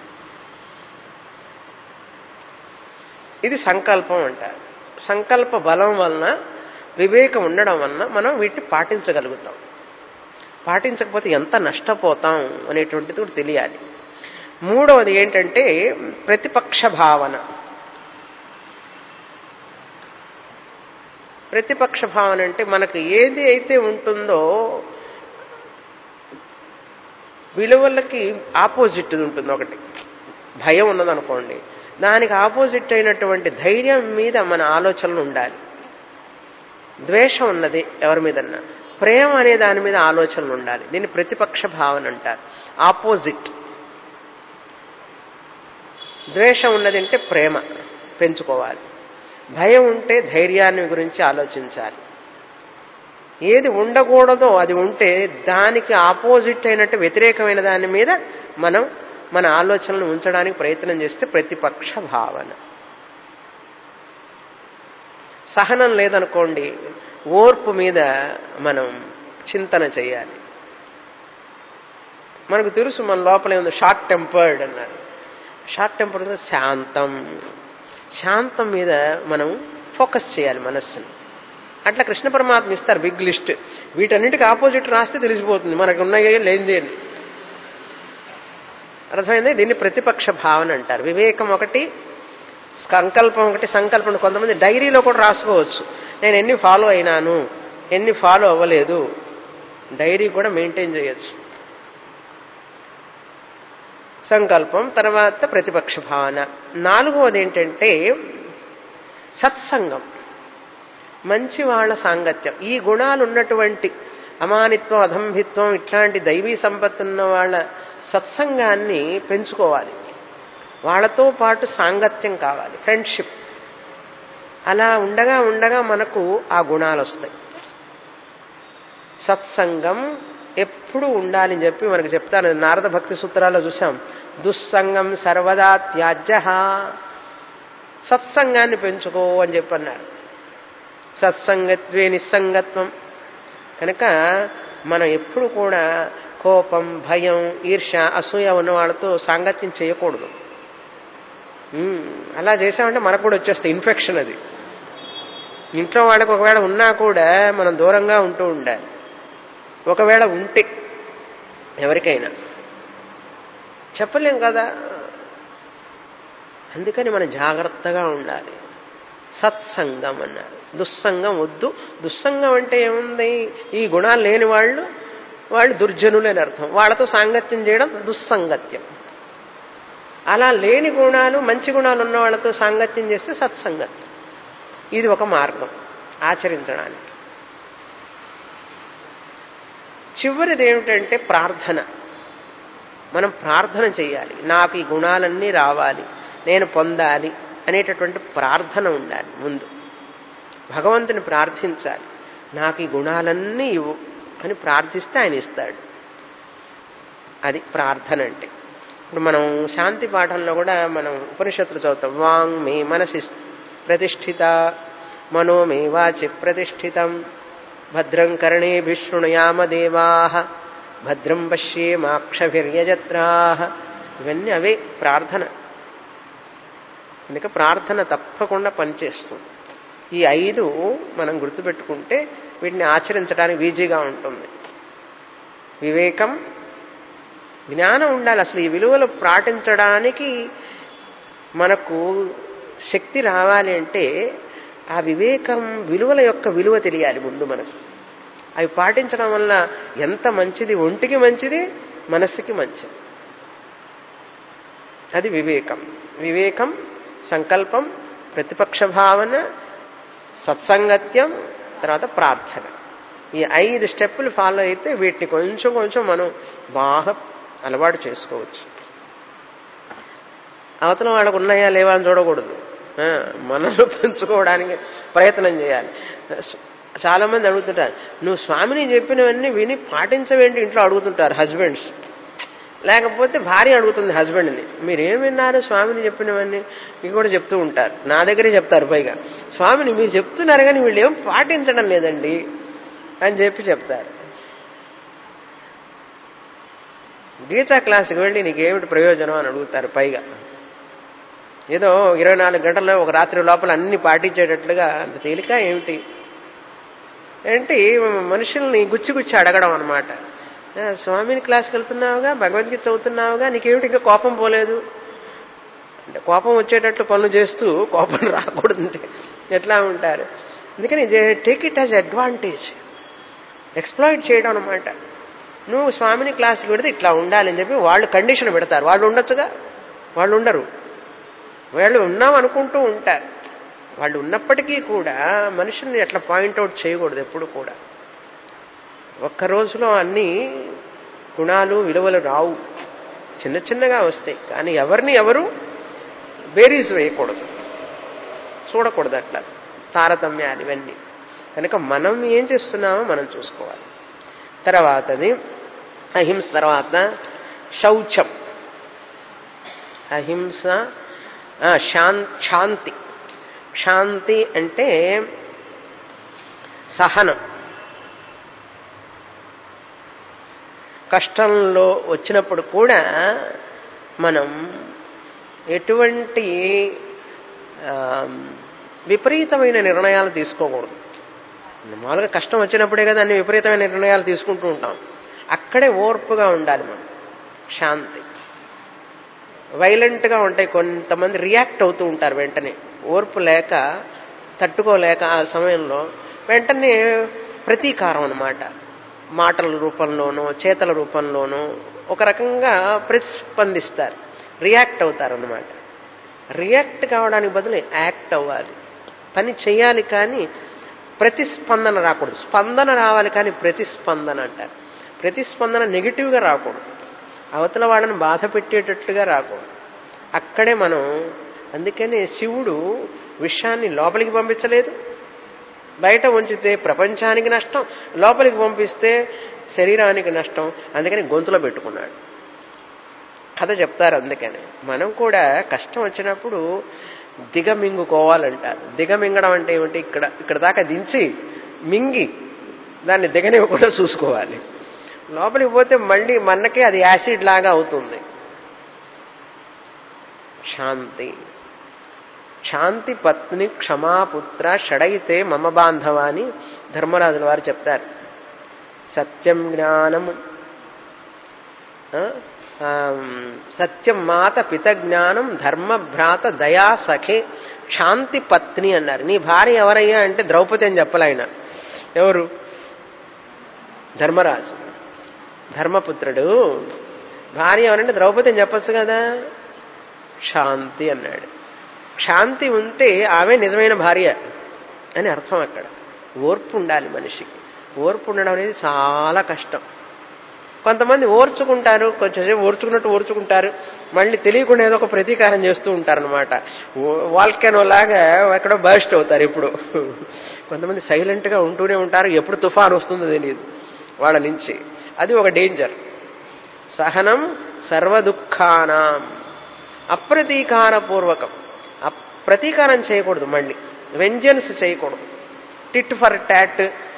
ఇది సంకల్పం అంటారు. సంకల్ప బలం వలన, వివేకం ఉండడం వలన మనం వీటిని పాటించగలుగుతాం. పాటించకపోతే ఎంత నష్టపోతాం అనేటువంటిది కూడా తెలియాలి. 3వది ఏంటంటే ప్రతిపక్ష భావన. ప్రతిపక్ష భావన అంటే మనకు ఏది అయితే ఉంటుందో విలువలకి ఆపోజిట్ ఉంటుంది. ఒకటి భయం ఉన్నదనుకోండి, దానికి ఆపోజిట్ అయినటువంటి ధైర్యం మీద మన ఆలోచనలు ఉండాలి. ద్వేషం ఉన్నది ఎవరి మీదన్నా, ప్రేమ అనే దాని మీద ఆలోచనలు ఉండాలి. దీన్ని ప్రతిపక్ష భావన అంటారు, ఆపోజిట్. ద్వేషం ఉన్నది అంటే ప్రేమ పెంచుకోవాలి, భయం ఉంటే ధైర్యాన్ని గురించి ఆలోచించాలి. ఏది ఉండకూడదో అది ఉంటే దానికి ఆపోజిట్ అయినట్టు వ్యతిరేకమైన దాని మీద మనం మన ఆలోచనలు ఉంచడానికి ప్రయత్నం చేస్తే ప్రతిపక్ష భావన. సహనం లేదనుకోండి, ఓర్పు మీద మనం చింతన చేయాలి. మనకు తెలుసు మన లోపలే ఉంది, షార్ట్ టెంపర్డ్ అన్నారు. షార్ట్ టెంపర్డ్ శాంతం. శాంతం మీద మనం ఫోకస్ చేయాలి మనస్సును. అట్లా కృష్ణ పరమాత్మ ఇస్తారు బిగ్ లిస్ట్. వీటన్నిటికి ఆపోజిట్ రాస్తే తెలిసిపోతుంది మనకు ఉన్నాయో లేనిది అని. అర్థమైంది? దీన్ని ప్రతిపక్ష భావన అంటారు. వివేకం ఒకటి, సంకల్పం ఒకటి. సంకల్పం కొంతమంది డైరీలో కూడా రాసుకోవచ్చు, నేను ఎన్ని ఫాలో అయినాను, ఎన్ని ఫాలో అవ్వలేదు, డైరీ కూడా మెయింటైన్ చేయొచ్చు. సంకల్పం. తర్వాత ప్రతిపక్ష భావన. నాలుగవది ఏంటంటే సత్సంగం, మంచి వాళ్ళ సాంగత్యం. ఈ గుణాలు ఉన్నటువంటి అమానిత్వం, అధంభిత్వం ఇట్లాంటి దైవీ సంపత్తి ఉన్న వాళ్ళ సత్సంగాన్ని పెంచుకోవాలి. వాళ్ళతో పాటు సాంగత్యం కావాలి, ఫ్రెండ్షిప్. అలా ఉండగా ఉండగా మనకు ఆ గుణాలు వస్తాయి. సత్సంగం ఎప్పుడు ఉండాలని చెప్పి మనకు చెప్తాను. నారద భక్తి సూత్రాల్లో చూసాం. దుస్సంగం సర్వదా త్యాజ్య, సత్సంగాన్ని పెంచుకో అని చెప్పి అన్నారు. సత్సంగత్వే నిస్సంగత్వం. కనుక మనం ఎప్పుడు కూడా కోపం, భయం, ఈర్ష్య, అసూయ ఉన్న వాళ్ళతో సాంగత్యం చేయకూడదు. అలా చేసామంటే మనకు కూడా వచ్చేస్తాయి ఇన్ఫెక్షన్. అది ఇంట్లో వాళ్ళకి ఒకవేళ ఉన్నా కూడా మనం దూరంగా ఉంటూ ఉండాలి. ఒకవేళ ఉంటే ఎవరికైనా చెప్పలేం కదా, అందుకని మనం జాగ్రత్తగా ఉండాలి. సత్సంగం అన్నారు. దుస్సంగం వద్దు. దుస్సంగం అంటే ఏముంది, ఈ గుణాలు లేని వాళ్ళు దుర్జనులు అని అర్థం. వాళ్ళతో సాంగత్యం చేయడం దుస్సంగత్యం. అలా లేని గుణాలు, మంచి గుణాలు ఉన్న వాళ్ళతో సాంగత్యం చేస్తే సత్సంగత్యం. ఇది ఒక మార్గం ఆచరించడానికి. చివరిది ఏమిటంటే ప్రార్థన. మనం ప్రార్థన చేయాలి. నాకు ఈ గుణాలన్నీ రావాలి, నేను పొందాలి అనేటటువంటి ప్రార్థన ఉండాలి. ముందు భగవంతుని ప్రార్థించాలి. నాకు ఈ గుణాలన్నీ ఇవ్వు అని ప్రార్థిస్తే ఆయన ఇస్తాడు. అది ప్రార్థన అంటే. ఇప్పుడు మనం శాంతి పాఠంలో కూడా మనం ఉపనిషత్తులు చదువుతాం. వాంగ్ మే మనసి ప్రతిష్ఠిత, మనో మే వాచి ప్రతిష్ఠితం, భద్రం కర్ణేభిః శృణుయామ దేవాః, భద్రం పశ్యేమాక్షభిర్యజత్రాః. ఇవన్నీ అవే ప్రార్థన. కనుక ప్రార్థన తప్పకుండా పనిచేస్తుంది. ఈ 5 మనం గుర్తుపెట్టుకుంటే వీటిని ఆచరించడానికి ఈజీగా ఉంటుంది. వివేకం, జ్ఞానం ఉండాలి. అసలు ఈ విలువలు పాటించడానికి మనకు శక్తి రావాలి అంటే ఆ వివేకం, విలువల యొక్క విలువ తెలియాలి ముందు మనకు. అవి పాటించడం వల్ల ఎంత మంచిది, ఒంటికి మంచిది, మనస్సుకి మంచిది. అది వివేకం. వివేకం, సంకల్పం, ప్రతిపక్ష భావన, సత్సంగత్యం, తర్వాత ప్రార్థన. ఈ 5 స్టెప్పులు ఫాలో అయితే వీటిని కొంచెం కొంచెం మనం బాగా అలవాటు చేసుకోవచ్చు. అవతల వాళ్ళకు ఉన్నాయా లేవా అని చూడకూడదు, మనలో పెంచుకోవడానికి ప్రయత్నం చేయాలి. చాలా మంది అడుగుతుంటారు, నువ్వు స్వామిని చెప్పినవన్నీ విని పాటించవేంటి ఇంట్లో అడుగుతుంటారు హస్బెండ్స్. లేకపోతే భార్య అడుగుతుంది హస్బెండ్ని, మీరేం విన్నారు స్వామిని చెప్పినవన్నీ? ఇవి కూడా చెప్తూ ఉంటారు. నా దగ్గరే చెప్తారు. పైగా స్వామిని మీరు చెప్తున్నారు కానీ వీళ్ళు ఏం పాటించడం లేదండి అని చెప్పి చెప్తారు. గీతా క్లాసుకి వెళ్ళి నీకేమిటి ప్రయోజనం అని అడుగుతారు. పైగా ఏదో 24 గంటల్లో ఒక రాత్రి లోపల అన్ని పాటించేటట్లుగా అంత తేలిక ఏమిటి? ఏంటి మనుషుల్ని గుచ్చి అడగడం అనమాట. స్వామిని క్లాస్కి వెళ్తున్నావుగా, భగవద్గీత చదువుతున్నావుగా, నీకేమిటి ఇంకా కోపం పోలేదు అంటే కోపం వచ్చేటట్లు పనులు చేస్తూ కోపం రాకూడదంటే ఎట్లా ఉంటారు? అందుకని take it as advantage, exploit చేయడం అనమాట. నువ్వు స్వామిని క్లాస్కి పెడితే ఇట్లా ఉండాలని చెప్పి వాళ్ళు కండిషన్ పెడతారు. వాళ్ళు ఉండొచ్చుగా, వాళ్ళు ఉండరు. వాళ్ళు ఉన్నాం అనుకుంటూ ఉంటారు. వాళ్ళు ఉన్నప్పటికీ కూడా మనుషుల్ని అట్లా పాయింట్అవుట్ చేయకూడదు ఎప్పుడు కూడా. ఒక్క రోజులో అన్ని గుణాలు, విలువలు రావు, చిన్న చిన్నగా వస్తాయి. కానీ ఎవరిని ఎవరు బేరీజ్ వేయకూడదు, చూడకూడదు అట్లా తారతమ్యాలు ఇవన్నీ. కనుక మనం ఏం చేస్తున్నామో మనం చూసుకోవాలి. తర్వాతది అహింస. తర్వాత శౌచం, అహింస, శాంతి. శాంతి అంటే సహనం. కష్టంలో వచ్చినప్పుడు కూడా మనం ఎటువంటి విపరీతమైన నిర్ణయాలు తీసుకోకూడదు. మామూలుగా కష్టం వచ్చినప్పుడే కదా అన్ని విపరీతమైన నిర్ణయాలు తీసుకుంటూ ఉంటాం. అక్కడే ఓర్పుగా ఉండాలి మనం. శాంతి. వైలెంట్గా ఉంటాయి, కొంతమంది రియాక్ట్ అవుతూ ఉంటారు వెంటనే, ఓర్పు లేక తట్టుకోలేక ఆ సమయంలో వెంటనే ప్రతీకారం అన్నమాట. మాటల రూపంలోనో చేతల రూపంలోనో ఒక రకంగా ప్రతిస్పందిస్తారు, రియాక్ట్ అవుతారు అన్నమాట. రియాక్ట్ కావడానికి బదులు యాక్ట్ అవ్వాలి, పని చేయాలి, కానీ ప్రతిస్పందన రాకూడదు. స్పందన రావాలి కానీ ప్రతిస్పందన అంటారు. ప్రతిస్పందన నెగిటివ్గా రాకూడదు, అవతల వాళ్ళని బాధ పెట్టేటట్లుగా రాకూడదు. అక్కడే మనం, అందుకనే శివుడు విషయాన్ని లోపలికి పంపించలేదు. బయట ఉంచితే ప్రపంచానికి నష్టం, లోపలికి పంపిస్తే శరీరానికి నష్టం. అందుకని గొంతులో పెట్టుకున్నాడు. కథ చెప్తారు. అందుకని మనం కూడా కష్టం వచ్చినప్పుడు దిగమింగుకోవాలంటారు. దిగమింగడం అంటే ఏమిటి? ఇక్కడ దాకా దించి మింగి దాన్ని దిగనివ్వకుండా చూసుకోవాలి. లోపలికి పోతే మళ్ళీ మనకే అది యాసిడ్ లాగా అవుతుంది. శాంతి. శాంతి పత్ని క్షమాపుత్ర షడైతే మమ బాంధవ అని ధర్మరాజుల వారు చెప్తారు. సత్యం జ్ఞానం, సత్యం మాత పిత జ్ఞానం ధర్మ భ్రాత దయా సఖే శాంతి పత్ని అన్నారు. నీ భార్య ఎవరయ్యా అంటే ద్రౌపది అని చెప్పలే ఆయన. ఎవరు? ధర్మరాజు, ధర్మపుత్రుడు. భార్య ఎవరంటే ద్రౌపది అని చెప్పచ్చు కదా. శాంతి అన్నాడు. శాంతి ఉంటే ఆమె నిజమైన భార్య అని అర్థం. అక్కడ ఓర్పు ఉండాలి మనిషికి. ఓర్పు ఉండడం అనేది చాలా కష్టం. కొంతమంది ఓర్చుకుంటారు, కొంచెంసేపు ఓర్చుకున్నట్టు ఓర్చుకుంటారు, మళ్ళీ తెలియకుండా ఏదో ఒక ప్రతీకారం చేస్తూ ఉంటారనమాట. వాల్కెనో లాగా ఎక్కడో బర్స్ట్ అవుతారు. ఇప్పుడు కొంతమంది సైలెంట్గా ఉంటూనే ఉంటారు, ఎప్పుడు తుఫాను వస్తుందో తెలియదు వాళ్ళ నుంచి. అది ఒక డేంజర్. సహనం సర్వదుఃఖానాం. అప్రతీకారపూర్వకం. ప్రతీకారం చేయకూడదు, మళ్ళీ వెంజన్స్ చేయకూడదు, టిట్ ఫర్ టాట్,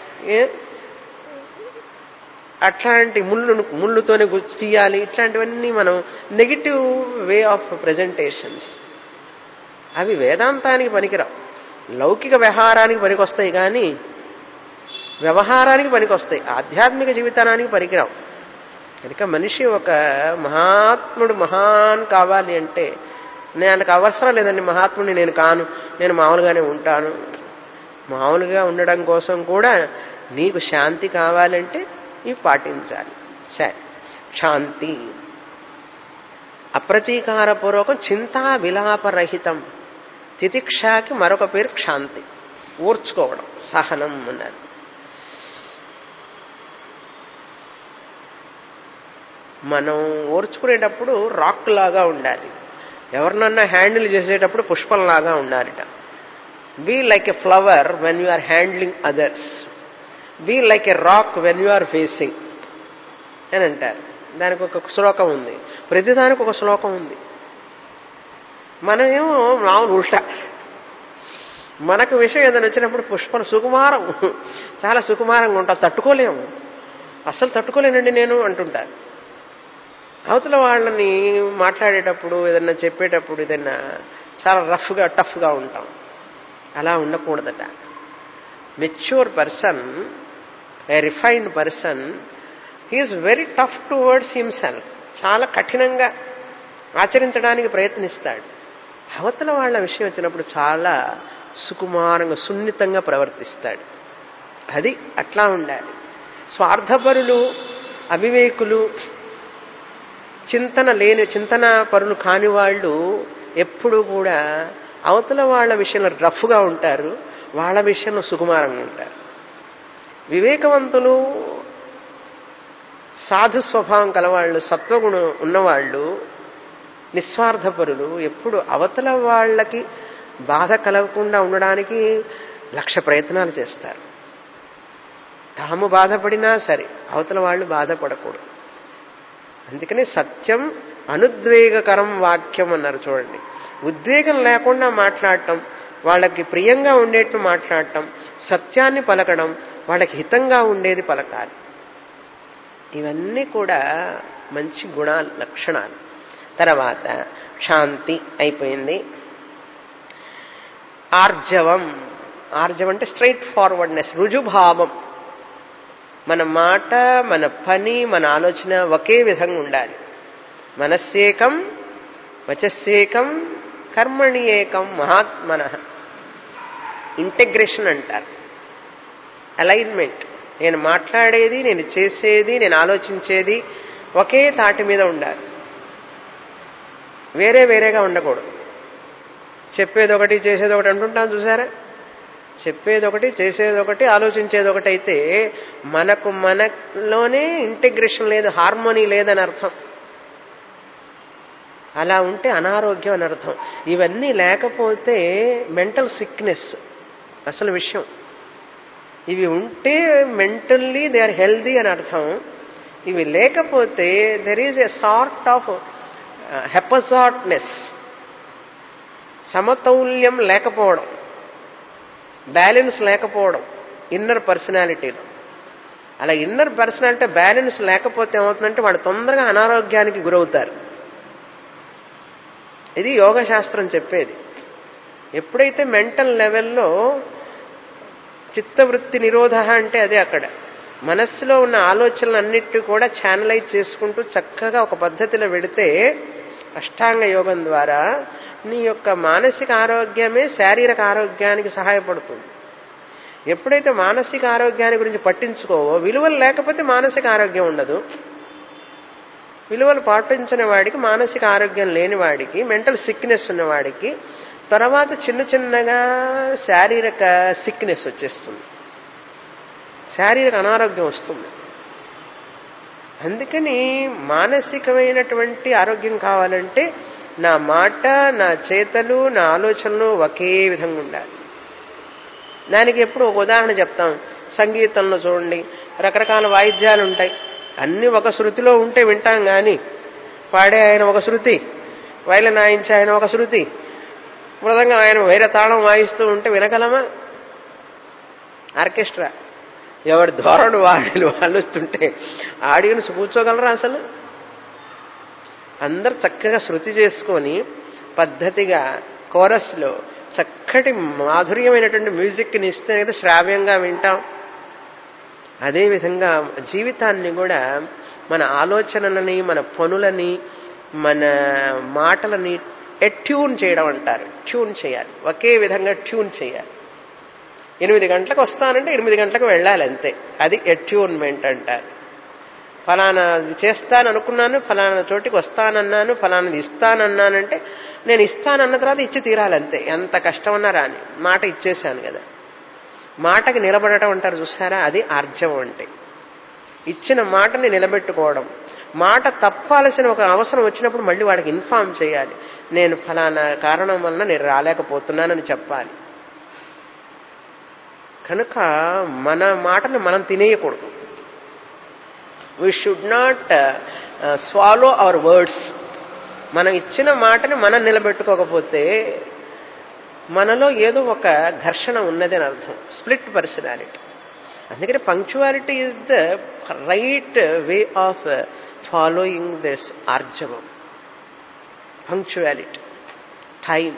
అట్లాంటి ముళ్ళుతోనే తీయాలి, ఇట్లాంటివన్నీ మనం నెగిటివ్ వే ఆఫ్ ప్రజెంటేషన్స్. అవి వేదాంతానికి పనికిరావు, లౌకిక వ్యవహారానికి పనికొస్తాయి, కానీ వ్యవహారానికి పనికొస్తాయి, ఆధ్యాత్మిక జీవితానికి పనికిరావు. కనుక మనిషి ఒక మహాత్ముడు మహాన్ కావాలి అంటే, నాకు అవసరం లేదండి మహాత్ముడిని నేను కాను, నేను మామూలుగానే ఉంటాను. మామూలుగా ఉండడం కోసం కూడా నీకు శాంతి కావాలంటే ఇవి పాటించాలి. సరే, శాంతి. అప్రతీకారపూర్వకం, చింతా విలాపరహితం. తితిక్షాకి మరొక పేరు క్షాంతి, ఓర్చుకోవడం, సహనం అన్నారు. మనం ఓర్చుకునేటప్పుడు రాక్ లాగా ఉండాలి, ఎవరినన్నా హ్యాండిల్ చేసేటప్పుడు పుష్పంలాగా ఉండాలిట. Be like a flower when you are handling others, be like a rock when you are facing అని అంటారు. దానికి ఒక శ్లోకం ఉంది, ప్రతిదానికి ఒక శ్లోకం ఉంది. మనమేమో మామూలు ఉల్టా. మనకు విషయం ఏదైనా వచ్చినప్పుడు పుష్పం సుకుమారం, చాలా సుకుమారంగా ఉంటాం, తట్టుకోలేము, అస్సలు తట్టుకోలేనండి నేను అంటుంటారు. అవతల వాళ్ళని మాట్లాడేటప్పుడు, ఏదన్నా చెప్పేటప్పుడు, ఏదన్నా చాలా రఫ్గా టఫ్గా ఉంటాం. అలా ఉండకూడదట. Mature person, a refined person, he's very tough towards himself. చాలా కఠినంగా ఆచరించడానికి ప్రయత్నిస్తాడు. అవతల వాళ్ళ విషయం వచ్చినప్పుడు చాలా సుకుమారంగా, సున్నితంగా ప్రవర్తిస్తాడు. అది అట్లా ఉండాలి. స్వార్థపరులు, అవివేకులు, చింతన పరులు కాని వాళ్ళు ఎప్పుడూ కూడా అవతల వాళ్ళ విషయంలో రఫ్గా ఉంటారు, వాళ్ళ విషయంలో సుకుమారంగా ఉంటారు. వివేకవంతులు, సాధు స్వభావం కలవాళ్ళు, సత్వగుణం ఉన్నవాళ్ళు, నిస్వార్థపరులు ఎప్పుడు అవతల వాళ్ళకి బాధ కలగకుండా ఉండడానికి 1,00,000 ప్రయత్నాలు చేస్తారు. తాము బాధపడినా సరే అవతల వాళ్ళు బాధపడకూడదు. అందుకని సత్యం అనుద్వేగకరం వాక్యం అన్నారు. చూడండి, ఉద్వేగం లేకుండా మాట్లాడటం, వాళ్ళకి ప్రియంగా ఉండేట్టు మాట్లాడటం, సత్యాన్ని పలకడం, వాళ్ళకి హితంగా ఉండేది పలకాలి. ఇవన్నీ కూడా మంచి గుణాలు, లక్షణాలు. తర్వాత శాంతి అయిపోయింది. ఆర్జవం. ఆర్జవం అంటే స్ట్రైట్ ఫార్వర్డ్నెస్, రుజుభావం. మన మాట, మన పని, మన ఆలోచన ఒకే విధంగా ఉండాలి. మనస్సేకం వచస్సేకం కర్మణి ఏకం మహాత్మనః. ఇంటెగ్రేషన్ అంటారు, అలైన్మెంట్. నేను మాట్లాడేది, నేను చేసేది, నేను ఆలోచించేది ఒకే తాటి మీద ఉండాలి, వేరే వేరేగా ఉండకూడదు. చెప్పేది ఒకటి చేసేది ఒకటి అంటుంటాను చూసారా. చెప్పేది ఒకటి చేసేది ఒకటి ఆలోచించేది ఒకటి అయితే మనలోనే ఇంటెగ్రేషన్ లేదు, హార్మోనీ లేదని అర్థం. అలా ఉంటే అనారోగ్యం అని అర్థం. ఇవన్నీ లేకపోతే మెంటల్ సిక్నెస్ అసలు విషయం. ఇవి ఉంటే మెంటల్లీ దే ఆర్ హెల్దీ అని అర్థం. ఇవి లేకపోతే there is a sort of haphazardness, సమతౌల్యం లేకపోవడం, బ్యాలెన్స్ లేకపోవడం ఇన్నర్ పర్సనాలిటీలో. అలా ఇన్నర్ పర్సనాలిటీ బ్యాలెన్స్ లేకపోతే ఏమవుతుందంటే వాళ్ళు తొందరగా అనారోగ్యానికి గురవుతారు. ఇది యోగ శాస్త్రం చెప్పేది. ఎప్పుడైతే మెంటల్ లెవెల్లో చిత్తవృత్తి నిరోధ అంటే అదే, అక్కడ మనస్సులో ఉన్న ఆలోచనలన్నిటి కూడా ఛానలైజ్ చేసుకుంటూ చక్కగా ఒక పద్ధతిలో వెళితే అష్టాంగ యోగం ద్వారా నీ యొక్క మానసిక ఆరోగ్యమే శారీరక ఆరోగ్యానికి సహాయపడుతుంది. ఎప్పుడైతే మానసిక ఆరోగ్యాన్ని గురించి పట్టించుకోవో, విలువలు లేకపోతే మానసిక ఆరోగ్యం ఉండదు. విలువలు పాటించిన వాడికి, మానసిక ఆరోగ్యం లేని వాడికి, మెంటల్ సిక్నెస్ ఉన్నవాడికి తర్వాత చిన్న చిన్నగా శారీరక సిక్నెస్ వచ్చేస్తుంది, శారీరక అనారోగ్యం వస్తుంది. అందుకని మానసికమైనటువంటి ఆరోగ్యం కావాలంటే నా మాట, నా చేతలు, నా ఆలోచనలు ఒకే విధంగా ఉండాలి. దానికి ఎప్పుడు ఒక ఉదాహరణ చెప్తాం. సంగీతంలో చూడండి, రకరకాల వాయిద్యాలు ఉంటాయి. అన్నీ ఒక శృతిలో ఉంటే వింటాం, కానీ పాడే ఆయన ఒక శృతి, వైలన్ వాయించే ఆయన ఒక శృతి, మృదంగం ఆయన వేరే తాళం వాయిస్తూ ఉంటే వినగలమా? ఆర్కెస్ట్రా ఎవరి ధోరణి వాళ్ళు వాయిస్తుంటే ఆడియన్స్ కూర్చోగలరా అసలు? అందరు చక్కగా శృతి చేసుకొని పద్ధతిగా కోరస్లో చక్కటి మాధుర్యమైనటువంటి మ్యూజిక్ని ఇస్తే కదా శ్రావ్యంగా వింటాం. అదేవిధంగా జీవితాన్ని కూడా మన ఆలోచనలని, మన పనులని, మన మాటలని ట్యూన్ చేయడం అంటారు. ట్యూన్ చేయాలి, ఒకే విధంగా ట్యూన్ చేయాలి. 8 గంటలకు వస్తానంటే 8 గంటలకు వెళ్ళాలి అంతే. అది అట్యూన్మెంట్ అంటారు. ఫలానాది చేస్తాననుకున్నాను, ఫలానా చోటికి వస్తానన్నాను, ఫలానాది ఇస్తానన్నానంటే నేను ఇస్తానన్న తర్వాత ఇచ్చి తీరాలంతే. ఎంత కష్టమన్నా రాని, మాట ఇచ్చేశాను కదా. మాటకి నిలబడటం అంటారు చూసారా, అది ఆర్జవం అంటే. ఇచ్చిన మాటని నిలబెట్టుకోవడం. మాట తప్పాల్సిన ఒక అవసరం వచ్చినప్పుడు మళ్ళీ వాడికి ఇన్ఫార్మ్ చేయాలి, నేను ఫలానా కారణం వలన నేను రాలేకపోతున్నానని చెప్పాలి. కనుక మన మాటను మనం తినేయకూడదు. We should not swallow our words. మనం ఇచ్చిన మాటని మనం నిలబెట్టుకోకపోతే మనలో ఏదో ఒక ఘర్షణ ఉన్నదని అర్థం, స్ప్లిట్ పర్సనాలిటీ. అందుకని punctuality is the right way of following this ఆర్జవం. పంక్చువాలిటీ, టైం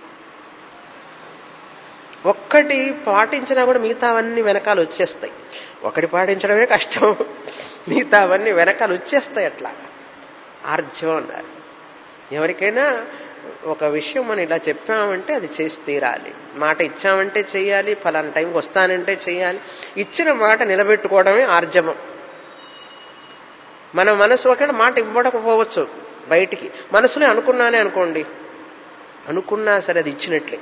ఒక్కటి పాటించినా కూడా మిగతావన్నీ వెనకాల వచ్చేస్తాయి. ఒకటి పాటించడమే కష్టం, మిగతావన్నీ వెనకాల వచ్చేస్తాయి. అట్లా ఆర్జవం అన్నారు. ఎవరికైనా ఒక విషయం మనం ఇలా చెప్పామంటే అది చేసి తీరాలి. మాట ఇచ్చామంటే చెయ్యాలి, ఫలానా టైంకి వస్తానంటే చెయ్యాలి. ఇచ్చిన మాట నిలబెట్టుకోవడమే ఆర్జవం. మన మనసు ఒకటి మాట ఇవ్వకపోవచ్చు బయటికి, మనసులో అనుకున్నానే అనుకోండి, అనుకున్నా సరే అది ఇచ్చినట్లే.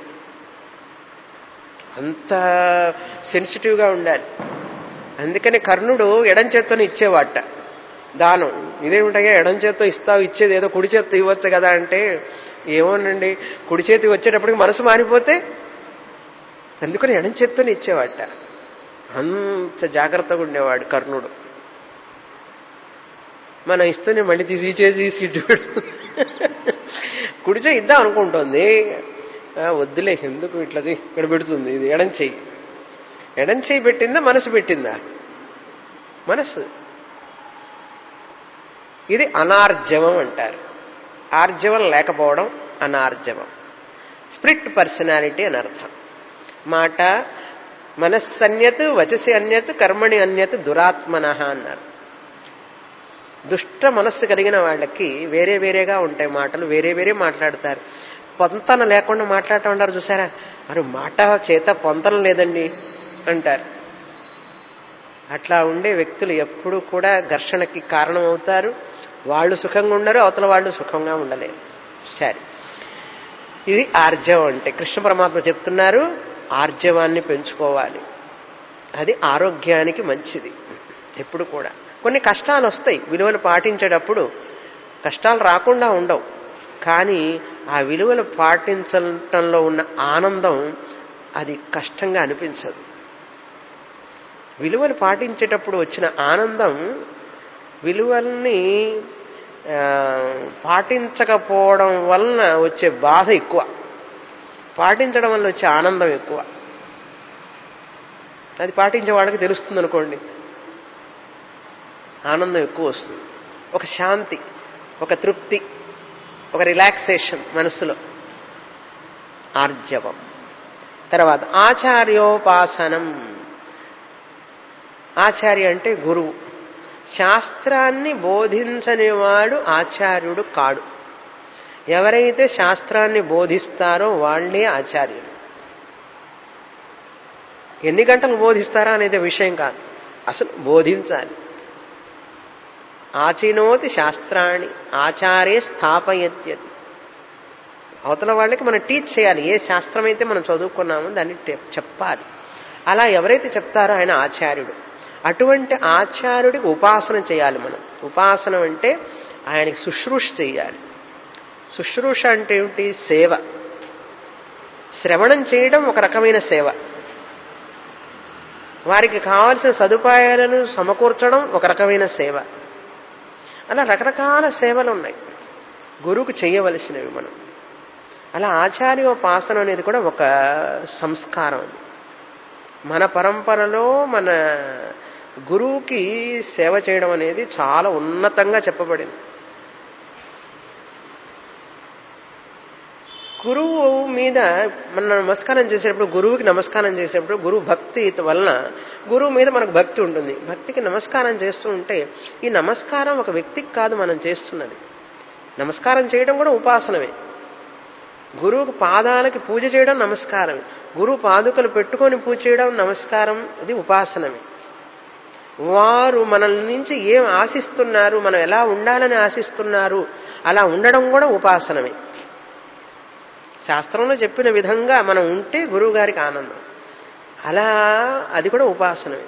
అంత సెన్సిటివ్గా ఉండాలి. అందుకని కర్ణుడు ఎడం చేత్తోనే ఇచ్చేవాట దానం. ఇదేమిటయ్యా ఎడం చేత్తో ఇస్తావు, ఇచ్చేది ఏదో కుడి చేత్తో ఇవ్వచ్చు కదా అంటే, ఏమోనండి కుడి చేతి వచ్చేటప్పటికి మనసు మారిపోతే, అందుకని ఎడం చేత్తోనే ఇచ్చేవాట. అంత జాగ్రత్తగా ఉండేవాడు కర్ణుడు. మనం ఇస్తూనే మళ్ళీ తీసి ఇటు కుడి చేయి ఇద్దాం అనుకుంటుంది, వద్దులే ఎందుకు ఇట్లది ఇక్కడ పెడుతుంది. ఇది ఎడం చెయ్యి. ఎడం చెయ్యి పెట్టిందా మనసు పెట్టిందా? మనసు. ఇది అనార్జవం అంటారు. ఆర్జవం లేకపోవడం అనార్జవం. స్ప్లిట్ పర్సనాలిటీ అని అర్థం. మాట మనస్సన్యత్ వచసి అన్యత్ కర్మణి అన్యత్ దురాత్మనః అన్నారు. దుష్ట మనస్సు కలిగిన వాళ్ళకి వేరే వేరేగా ఉంటాయి మాటలు, వేరే వేరే మాట్లాడతారు. పొంతన లేకుండా మాట్లాడటం అంటారు చూసారా, మరి మాట చేత పొంతన లేదండి అంటారు. అట్లా ఉండే వ్యక్తులు ఎప్పుడు కూడా ఘర్షణకి కారణం అవుతారు. వాళ్ళు సుఖంగా ఉండరు, అవతల వాళ్ళు సుఖంగా ఉండలేరు. సరే, ఇది ఆర్జవం అంటే. కృష్ణ పరమాత్మ చెప్తున్నారు ఆర్జవాన్ని పెంచుకోవాలి, అది ఆరోగ్యానికి మంచిది. ఎప్పుడు కూడా కొన్ని కష్టాలు వస్తాయి, విలువలు పాటించేటప్పుడు కష్టాలు రాకుండా ఉండవు. కానీ ఆ విలువలు పాటించటంలో ఉన్న ఆనందం అది కష్టంగా అనిపించదు. విలువలు పాటించేటప్పుడు వచ్చిన ఆనందం విలువల్ని పాటించకపోవడం వలన వచ్చే బాధ ఎక్కువ, పాటించడం వల్ల వచ్చే ఆనందం ఎక్కువ. అది పాటించే వాళ్ళకి తెలుస్తుంది అనుకోండి, ఆనందం ఎక్కువ వస్తుంది. ఒక శాంతి, ఒక తృప్తి, ఒక రిలాక్సేషన్ మనస్సులో. ఆర్జవం. తర్వాత ఆచార్యోపాసనం. ఆచార్య అంటే గురువు. శాస్త్రాన్ని బోధించనివాడు ఆచార్యుడు కాడు. ఎవరైతే శాస్త్రాన్ని బోధిస్తారో వాళ్ళే ఆచార్యులు. ఎన్ని గంటలు బోధిస్తారా అనేది విషయం కాదు, అసలు బోధించాలి. ఆచినోతి శాస్త్రాన్ని ఆచార్య స్థాపయత్యతి. అవతల వాళ్ళకి మనం టీచ్ చేయాలి. ఏ శాస్త్రం అయితే మనం చదువుకున్నామో దాన్ని చెప్పాలి. అలా ఎవరైతే చెప్తారో ఆయన ఆచార్యుడు. అటువంటి ఆచార్యుడికి ఉపాసన చేయాలి మనం. ఉపాసన అంటే ఆయనకి శుశ్రూష చేయాలి. శుశ్రూష అంటే ఏమిటి? సేవ. శ్రవణం చేయడం ఒక రకమైన సేవ. వారికి కావలసిన సదుపాయాలను సమకూర్చడం ఒక రకమైన సేవ. అలా రకరకాల సేవలు ఉన్నాయి గురువుకు చేయవలసినవి మనం. అలా ఆచార్యోపాసన అనేది కూడా ఒక సంస్కారం. మన పరంపరలో మన గురువుకి సేవ చేయడం అనేది చాలా ఉన్నతంగా చెప్పబడింది. గురువు మీద మనం నమస్కారం చేసేటప్పుడు, గురువుకి నమస్కారం చేసేటప్పుడు గురువు భక్తి వలన గురువు మీద మనకు భక్తి ఉంటుంది. భక్తికి నమస్కారం చేస్తూ ఉంటే ఈ నమస్కారం ఒక వ్యక్తికి కాదు మనం చేస్తున్నది. నమస్కారం చేయడం కూడా ఉపాసనమే. గురువుకు పాదాలకి పూజ చేయడం నమస్కారమే. గురువు పాదుకలు పెట్టుకొని పూజ చేయడం నమస్కారం, ఇది ఉపాసనమే. వారు మనల్ నుంచి ఏం ఆశిస్తున్నారు, మనం ఎలా ఉండాలని ఆశిస్తున్నారు, అలా ఉండడం కూడా ఉపాసనమే. శాస్త్రంలో చెప్పిన విధంగా మనం ఉంటే గురువు గారికి ఆనందం, అలా అది కూడా ఉపాసనమే.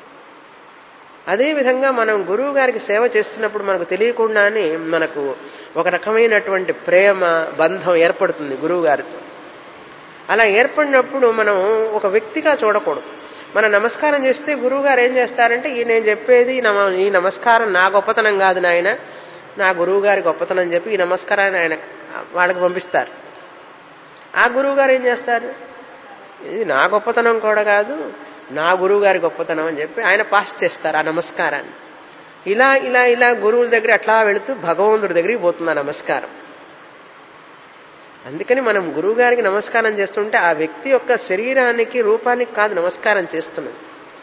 అదేవిధంగా మనం గురువు గారికి సేవ చేస్తున్నప్పుడు మనకు తెలియకుండానే మనకు ఒక రకమైనటువంటి ప్రేమ బంధం ఏర్పడుతుంది గురువు గారితో. అలా ఏర్పడినప్పుడు మనం ఒక వ్యక్తిగా చూడకూడదు. మనం నమస్కారం చేస్తే గురువు గారు ఏం చేస్తారంటే, నేను చెప్పేది ఈ నమస్కారం నా గొప్పతనం కాదు నాయన, నా గురువు గారి గొప్పతనం అని చెప్పి ఈ నమస్కారాన్ని ఆయన వాళ్ళకి పంపిస్తారు. ఆ గురువు గారు ఏం చేస్తారు, ఇది నా గొప్పతనం కూడా కాదు, నా గురువు గారి గొప్పతనం అని చెప్పి ఆయన పాస్ చేస్తారు ఆ నమస్కారాన్ని. ఇలా ఇలా ఇలా గురువుల దగ్గర అట్లా వెళుతూ భగవంతుడి దగ్గరికి పోతుంది ఆ నమస్కారం. అందుకని మనం గురువు గారికి నమస్కారం చేస్తుంటే ఆ వ్యక్తి యొక్క శరీరానికి రూపానికి కాదు నమస్కారం చేస్తున్నది.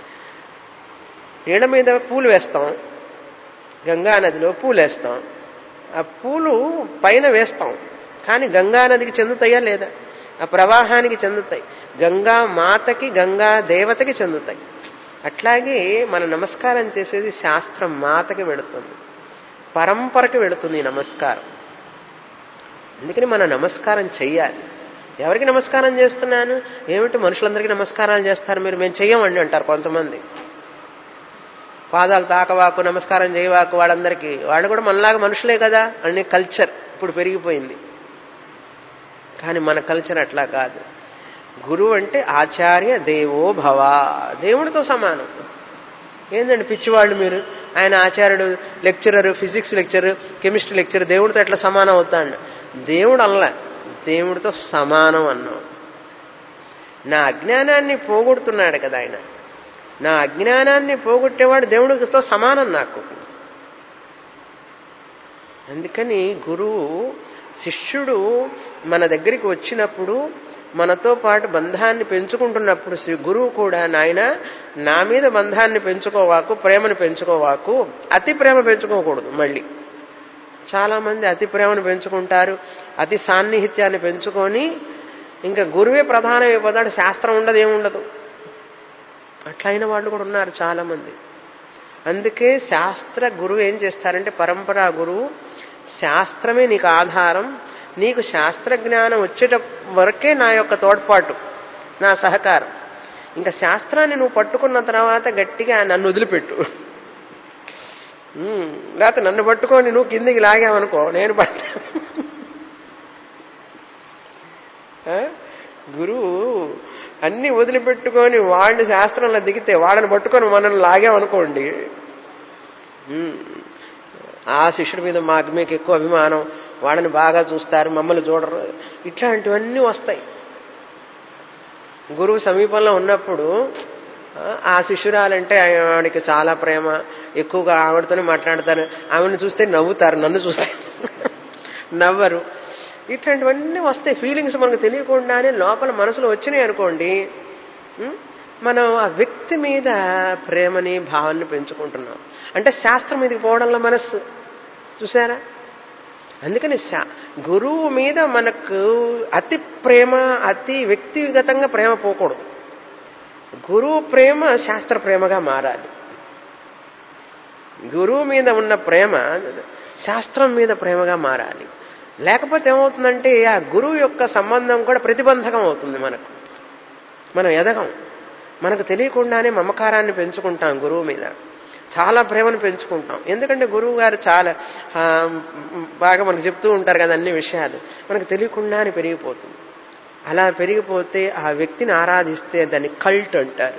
నీళ్ళ మీద పూలు వేస్తాం, గంగా నదిలో పూలు వేస్తాం, ఆ పూలు పైన వేస్తాం, కానీ గంగా నదికి చెందుతాయా లేదా? ఆ ప్రవాహానికి చెందుతాయి. గంగా మాతకి, గంగా దేవతకి చెందుతాయి. అట్లాగే మన నమస్కారం చేసేది శాస్త్రం మాతకి వెళుతుంది, పరంపరకి వెళుతుంది ఈ నమస్కారం. అందుకని మనం నమస్కారం చెయ్యాలి. ఎవరికి నమస్కారం చేస్తున్నాను, ఏమిటి మనుషులందరికీ నమస్కారాలు చేస్తారు మీరు, మేము చెయ్యమండి అంటారు కొంతమంది. పాదాలు తాకవాకు, నమస్కారం చేయవాకు వాళ్ళందరికీ, వాళ్ళు కూడా మనలాగా మనుషులే కదా అనే కల్చర్ ఇప్పుడు పెరిగిపోయింది. కానీ మన కల్చర్ అట్లా కాదు. గురువు అంటే ఆచార్య దేవో భవ, దేవుడితో సమానం. ఏందండి పిచ్చివాళ్ళు మీరు, ఆయన ఆచార్యుడు, lecturer, physics lecturer, chemistry lecturer, దేవుడితో ఎట్లా సమానం అవుతాడు? దేవుడు అల్లా, దేవుడితో సమానం అన్నాం. నా అజ్ఞానాన్ని పోగొడుతున్నాడు కదా ఆయన, నా అజ్ఞానాన్ని పోగొట్టేవాడు దేవుడితో సమానం నాకు. అందుకని గురువు శిష్యుడు మన దగ్గరికి వచ్చినప్పుడు మనతో పాటు బంధాన్ని పెంచుకుంటున్నప్పుడు గురువు కూడా నాయన నా మీద బంధాన్ని పెంచుకోవాకు, ప్రేమను పెంచుకోవాకు, అతి ప్రేమ పెంచుకోకూడదు. మళ్ళీ చాలా మంది అతి ప్రేమను పెంచుకుంటారు, అతి సాన్నిహిత్యాన్ని పెంచుకొని ఇంకా గురువే ప్రధానం అయిపోతాడు, శాస్త్రం ఉండదు, ఏముండదు. అట్లయిన వాళ్ళు కూడా ఉన్నారు చాలా మంది. అందుకే శాస్త్ర గురువు ఏం చేస్తారంటే, పరంపరా గురువు శాస్త్రమే నీకు ఆధారం, నీకు శాస్త్ర జ్ఞానం వచ్చేట వరకే నా యొక్క తోడ్పాటు, నా సహకారం. ఇంకా శాస్త్రాన్ని నువ్వు పట్టుకున్న తర్వాత గట్టిగా నన్ను వదిలిపెట్టు, లేకపోతే నన్ను పట్టుకొని నువ్వు కిందికి లాగావనుకో నేను పడతా. గురువు అన్ని వదిలిపెట్టుకొని వాళ్ళు శాస్త్రంలో దిగితే వాళ్ళని పట్టుకొని మనల్ని లాగామనుకోండి, ఆ శిష్యుడి మీద మీకు ఎక్కువ అభిమానం, వాళ్ళని బాగా చూస్తారు, మమ్మల్ని చూడరు, ఇట్లాంటివన్నీ వస్తాయి. గురువు సమీపంలో ఉన్నప్పుడు ఆ శిష్యురాలంటే ఆవిడకి చాలా ప్రేమ, ఎక్కువగా ఆవిడతోనే మాట్లాడతారు, ఆవిడని చూస్తే నవ్వుతారు, నన్ను చూస్తే నవ్వరు. ఇట్లాంటివన్నీ వస్తాయి. ఫీలింగ్స్ మనకు తెలియకుండానే లోపల మనసులో వచ్చినాయి అనుకోండి, మనం ఆ వ్యక్తి మీద ప్రేమని భావాన్ని పెంచుకుంటున్నాం. అంటే శాస్త్రం మీదకి పోవడంలో మనస్సు చూసారా. అందుకని గురువు మీద మనకు అతి ప్రేమ, అతి వ్యక్తిగతంగా ప్రేమ పోకూడదు. గురువు ప్రేమ శాస్త్ర ప్రేమగా మారాలి. గురువు మీద ఉన్న ప్రేమ శాస్త్రం మీద ప్రేమగా మారాలి. లేకపోతే ఏమవుతుందంటే ఆ గురువు యొక్క సంబంధం కూడా ప్రతిబంధకం అవుతుంది. మనం ఎదగం, మనకు తెలియకుండానే మమకారాన్ని పెంచుకుంటాం, గురువు మీద చాలా ప్రేమను పెంచుకుంటాం. ఎందుకంటే గురువు గారు చాలా బాగా మనకు చెప్తూ ఉంటారు కదా అన్ని విషయాలు, మనకు తెలియకుండానే పెరిగిపోతుంది. అలా పెరిగిపోతే ఆ వ్యక్తిని ఆరాధిస్తే దాన్ని కల్ట్ అంటారు.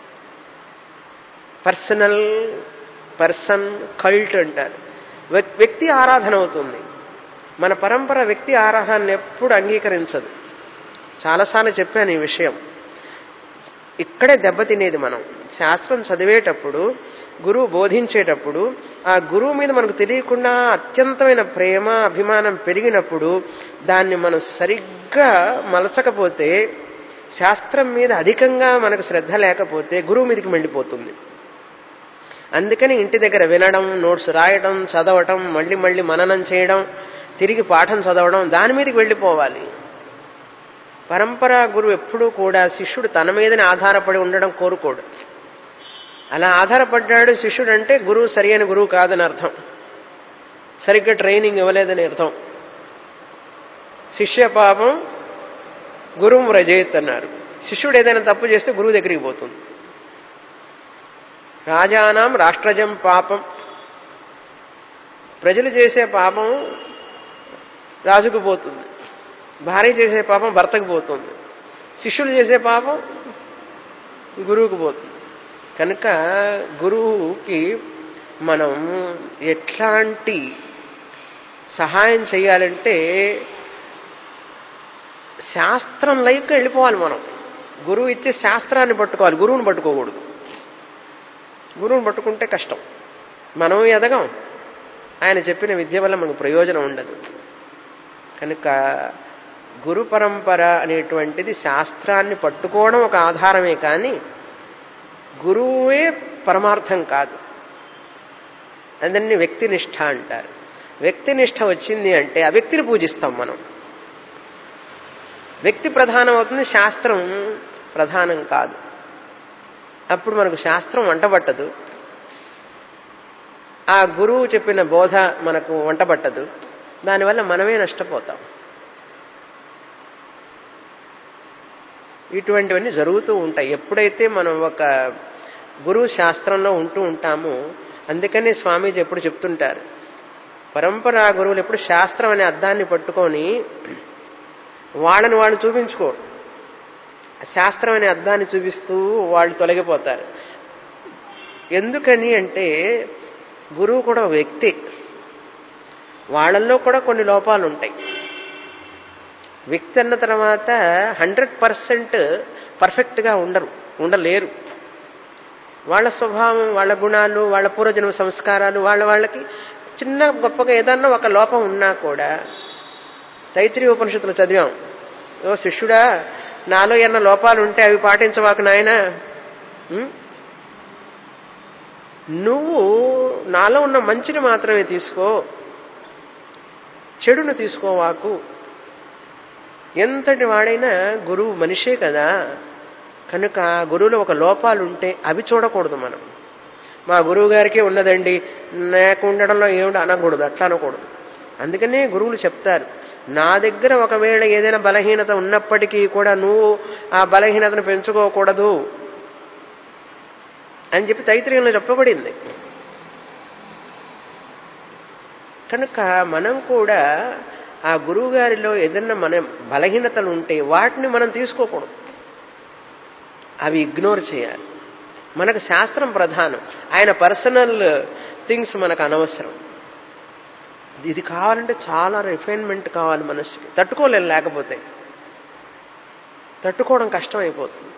పర్సన్ కల్ట్ అంటారు. వ్యక్తి ఆరాధన అవుతుంది. మన పరంపర వ్యక్తి ఆరాధనను ఎప్పుడు అంగీకరించదు. చాలాసార్లు చెప్పాను ఈ విషయం. ఇక్కడే దెబ్బతినేది మనం. శాస్త్రం చదివేటప్పుడు, గురువు బోధించేటప్పుడు ఆ గురువు మీద మనకు తెలియకుండా అత్యంతమైన ప్రేమ, అభిమానం పెరిగినప్పుడు దాన్ని మనం సరిగ్గా మలచకపోతే, శాస్త్రం మీద అధికంగా మనకు శ్రద్ధ లేకపోతే గురువు మీదకి వెళ్ళిపోతుంది. అందుకని ఇంటి దగ్గర వినడం, నోట్స్ రాయడం, చదవటం, మళ్ళీ మళ్ళీ మననం చేయడం, తిరిగి పాఠం చదవడం, దాని మీదకి వెళ్ళిపోవాలి. పరంపరా గురువు ఎప్పుడూ కూడా శిష్యుడు తన మీదనే ఆధారపడి ఉండడం కోరుకోడు. అలా ఆధారపడ్డాడు శిష్యుడు అంటే గురువు సరి అయిన గురువు కాదని అర్థం, సరిగ్గా ట్రైనింగ్ ఇవ్వలేదని అర్థం. శిష్య పాపం గురువు వ్రజేత్ అన్నారు. శిష్యుడు ఏదైనా తప్పు చేస్తే గురువు దగ్గరికి పోతుంది. రాజానాం రాష్ట్రజం పాపం, ప్రజలు చేసే పాపం రాజుకు పోతుంది, భార్య చేసే పాపం భర్తకు పోతుంది, శిష్యులు చేసే పాపం గురువుకు పోతుంది. కనుక గురువుకి మనం ఎట్లాంటి సహాయం చేయాలంటే శాస్త్రం లైఫ్కి వెళ్ళిపోవాలి. మనం గురువు ఇచ్చే శాస్త్రాన్ని పట్టుకోవాలి, గురువుని పట్టుకోకూడదు. గురువుని పట్టుకుంటే కష్టం, మనం ఎదగం, ఆయన చెప్పిన విద్య వల్ల మనకు ప్రయోజనం ఉండదు. కనుక గురు పరంపర అనేటువంటిది శాస్త్రాన్ని పట్టుకోవడం ఒక ఆధారమే, కానీ గురువే పరమార్థం కాదు. అదన్ని వ్యక్తినిష్ట అంటారు. వ్యక్తినిష్ట వచ్చింది అంటే ఆ వ్యక్తిని పూజిస్తాం మనం. వ్యక్తి ప్రధానం అవుతుంది, శాస్త్రం ప్రధానం కాదు. అప్పుడు మనకు శాస్త్రం వంటబట్టదు, ఆ గురువు చెప్పిన బోధ మనకు వంటబట్టదు, దానివల్ల మనమే నష్టపోతాం. ఇటువంటివన్నీ జరుగుతూ ఉంటాయి ఎప్పుడైతే మనం ఒక గురువు శాస్త్రంలో ఉంటూ ఉంటామో. అందుకని స్వామీజీ ఎప్పుడు చెప్తుంటారు, పరంపరా గురువులు ఎప్పుడు శాస్త్రం అనే అద్దాన్ని పట్టుకొని వాళ్ళని వాళ్ళు చూపించుకోరు, శాస్త్రం అనే అద్దాన్ని చూపిస్తూ వాళ్ళు తొలగిపోతారు. ఎందుకని అంటే గురువు కూడా వ్యక్తి, వాళ్ళల్లో కూడా కొన్ని లోపాలు ఉంటాయి. వ్యక్తి అన్న తర్వాత 100% పర్ఫెక్ట్గా ఉండలేరు. వాళ్ళ స్వభావం, వాళ్ళ గుణాలు, వాళ్ళ పూర్వజన్మ సంస్కారాలు, వాళ్ళకి చిన్న గొప్పగా ఏదన్నా ఒక లోపం ఉన్నా కూడా తైత్రీయ ఉపనిషత్తులు చదివాం. ఓ శిష్యుడా, నాలో ఏమన్నా లోపాలు ఉంటే అవి పాటించవాకు నాయన. నువ్వు నాలో ఉన్న మంచిని మాత్రమే తీసుకో, చెడును తీసుకోవాకు. ఎంతటి వాడైనా గురువు మనిషే కదా, కనుక గురువులో ఒక లోపాలు ఉంటే అవి చూడకూడదు మనం. మా గురువు గారికే ఉన్నదండి, నాకు ఉండడంలో ఏమిటి అనకూడదు, అట్లా అనకూడదు. అందుకనే గురువులు చెప్తారు, నా దగ్గర ఒకవేళ ఏదైనా బలహీనత ఉన్నప్పటికీ కూడా నువ్వు ఆ బలహీనతను పెంచుకోకూడదు అని చెప్పి తైత్రీయంలో చెప్పబడింది. కనుక మనం కూడా ఆ గురువు గారిలో ఏదన్నా మన బలహీనతలు ఉంటే వాటిని మనం తీసుకోకూడదు, అవి ఇగ్నోర్ చేయాలి. మనకు శాస్త్రం ప్రధానం, ఆయన పర్సనల్ థింగ్స్ మనకు అనవసరం. ఇది కావాలంటే చాలా రిఫైన్మెంట్ కావాలి మనసుకి, తట్టుకోలేం, లేకపోతే తట్టుకోవడం కష్టమైపోతుంది.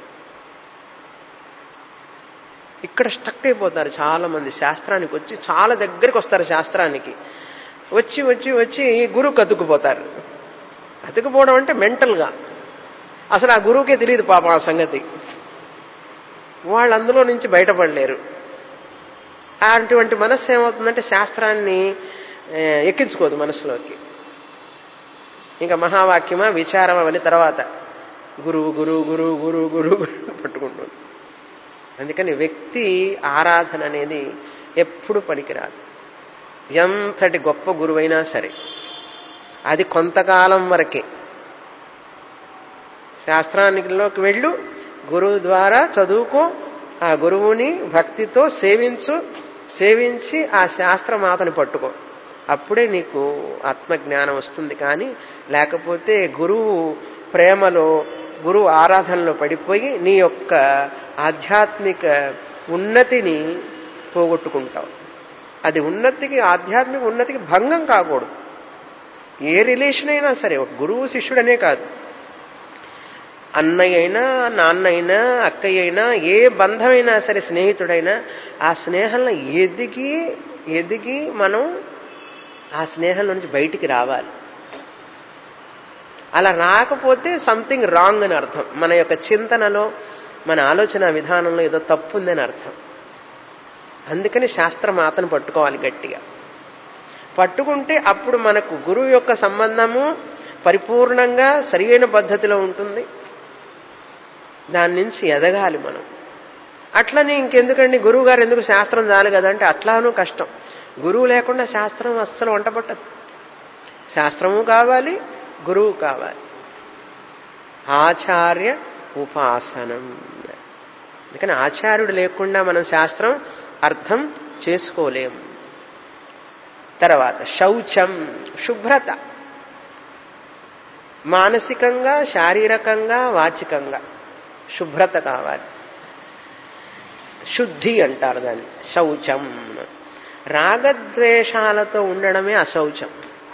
ఇక్కడ స్టక్ అయిపోతారు చాలా మంది. శాస్త్రానికి వచ్చి చాలా దగ్గరికి వస్తారు, శాస్త్రానికి వచ్చి వచ్చి వచ్చి గురువుకి అతుక్కుపోతారు. అతుక్కుపోవడం అంటే మెంటల్గా అసలు ఆ గురువుకే తెలియదు పాపం ఆ సంగతి. వాళ్ళు అందులో నుంచి బయటపడలేరు. అటువంటి మనస్సు ఏమవుతుందంటే శాస్త్రాన్ని ఎక్కించుకోదు మనసులోకి. ఇంకా మహావాక్యమా విచారం అవన్నీ తర్వాత గురువు గురువు గురువు గురువు గురువు పట్టుకుంటుంది. అందుకని వ్యక్తి ఆరాధన అనేది ఎప్పుడు పనికిరాదు. ఎంతటి గొప్ప గురువైనా సరే అది కొంతకాలం వరకే. శాస్త్రానికిలోకి వెళ్ళు, గురువు ద్వారా చదువుకో, ఆ గురువుని భక్తితో సేవించి ఆ శాస్త్రమాతని పట్టుకో, అప్పుడే నీకు ఆత్మజ్ఞానం వస్తుంది. కానీ లేకపోతే గురువు ప్రేమలో, గురువు ఆరాధనలో పడిపోయి నీ యొక్క ఆధ్యాత్మిక ఉన్నతిని పోగొట్టుకుంటావు. అది ఉన్నతికి, ఆధ్యాత్మిక ఉన్నతికి భంగం కాకూడదు. ఏ రిలేషన్ అయినా సరే, ఒక గురువు శిష్యుడనే కాదు, అన్నయ్య అయినా, నాన్న అయినా, అక్కయ్య అయినా, ఏ బంధమైనా సరే, స్నేహితుడైనా, ఆ స్నేహంలో ఎదిగి మనం ఆ స్నేహం నుంచి బయటికి రావాలి. అలా రాకపోతే సంథింగ్ రాంగ్ అని అర్థం. మన యొక్క చింతనలో, మన ఆలోచన విధానంలో ఏదో తప్పు ఉందని అర్థం. అందుకని శాస్త్రమాతను పట్టుకోవాలి గట్టిగా. పట్టుకుంటే అప్పుడు మనకు గురువు యొక్క సంబంధము పరిపూర్ణంగా సరియైన పద్ధతిలో ఉంటుంది. దాని నుంచి ఎదగాలి మనం. అట్లని ఇంకెందుకండి, గురువు గారు ఎందుకు, శాస్త్రం చాలు కదా అంటే అట్లానూ కష్టం. గురువు లేకుండా శాస్త్రం అస్సలు వంటపట్టదు. శాస్త్రము కావాలి, గురువు కావాలి. ఆచార్య ఉపాసనం. అందుకని ఆచార్యుడు లేకుండా మనం శాస్త్రం అర్థం చేసుకోలేము. తర్వాత శౌచం, శుభ్రత. మానసికంగా, శారీరకంగా, వాచికంగా శుభ్రత కావాలి. శుద్ధి అంటారు దాన్ని, శౌచం. రాగద్వేషాలతో ఉండడమే అశౌచం.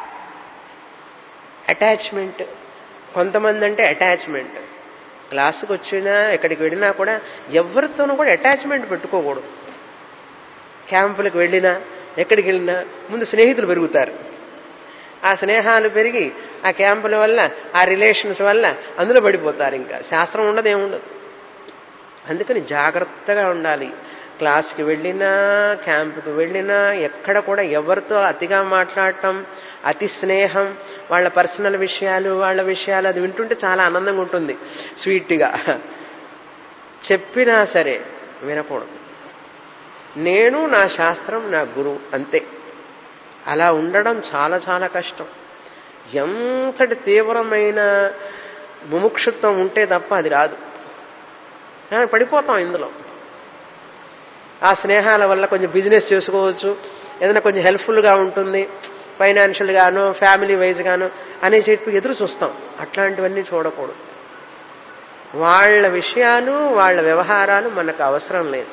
అటాచ్మెంట్, కొంతమంది అంటే అటాచ్మెంట్. క్లాసుకు వచ్చినా ఎక్కడికి వెళ్ళినా కూడా ఎవరితోనూ కూడా అటాచ్మెంట్ పెట్టుకోకూడదు. క్యాంపులకు వెళ్ళినా ఎక్కడికి వెళ్ళినా ముందు స్నేహితులు పెరుగుతారు. ఆ స్నేహాలు పెరిగి ఆ క్యాంపుల వల్ల, ఆ రిలేషన్స్ వల్ల అందులో పడిపోతారు. ఇంకా శాస్త్రం ఉండదు, ఏముండదు. అందుకని జాగ్రత్తగా ఉండాలి. క్లాస్కి వెళ్ళినా, క్యాంపుకి వెళ్ళినా, ఎక్కడ కూడా ఎవరితో అతిగా మాట్లాడటం, అతి స్నేహం, వాళ్ళ పర్సనల్ విషయాలు, వాళ్ళ విషయాలు అది వింటుంటే చాలా ఆనందంగా ఉంటుంది. స్వీట్గా చెప్పినా సరే వినకూడదు. నేను, నా శాస్త్రం, నా గురువు, అంతే. అలా ఉండడం చాలా చాలా కష్టం. ఎంతటి తీవ్రమైన ముముక్షుత్వం ఉంటే తప్ప అది రాదు. పడిపోతాం ఇందులో. ఆ స్నేహాల వల్ల కొంచెం బిజినెస్ చేసుకోవచ్చు, ఏదైనా కొంచెం హెల్ప్ఫుల్గా ఉంటుంది, ఫైనాన్షియల్ గాను, ఫ్యామిలీ వైజ్ గాను అనే చెప్పి ఎదురు చూస్తాం. అట్లాంటివన్నీ చూడకూడదు. వాళ్ళ విషయాలు, వాళ్ళ వ్యవహారాలు మనకు అవసరం లేదు.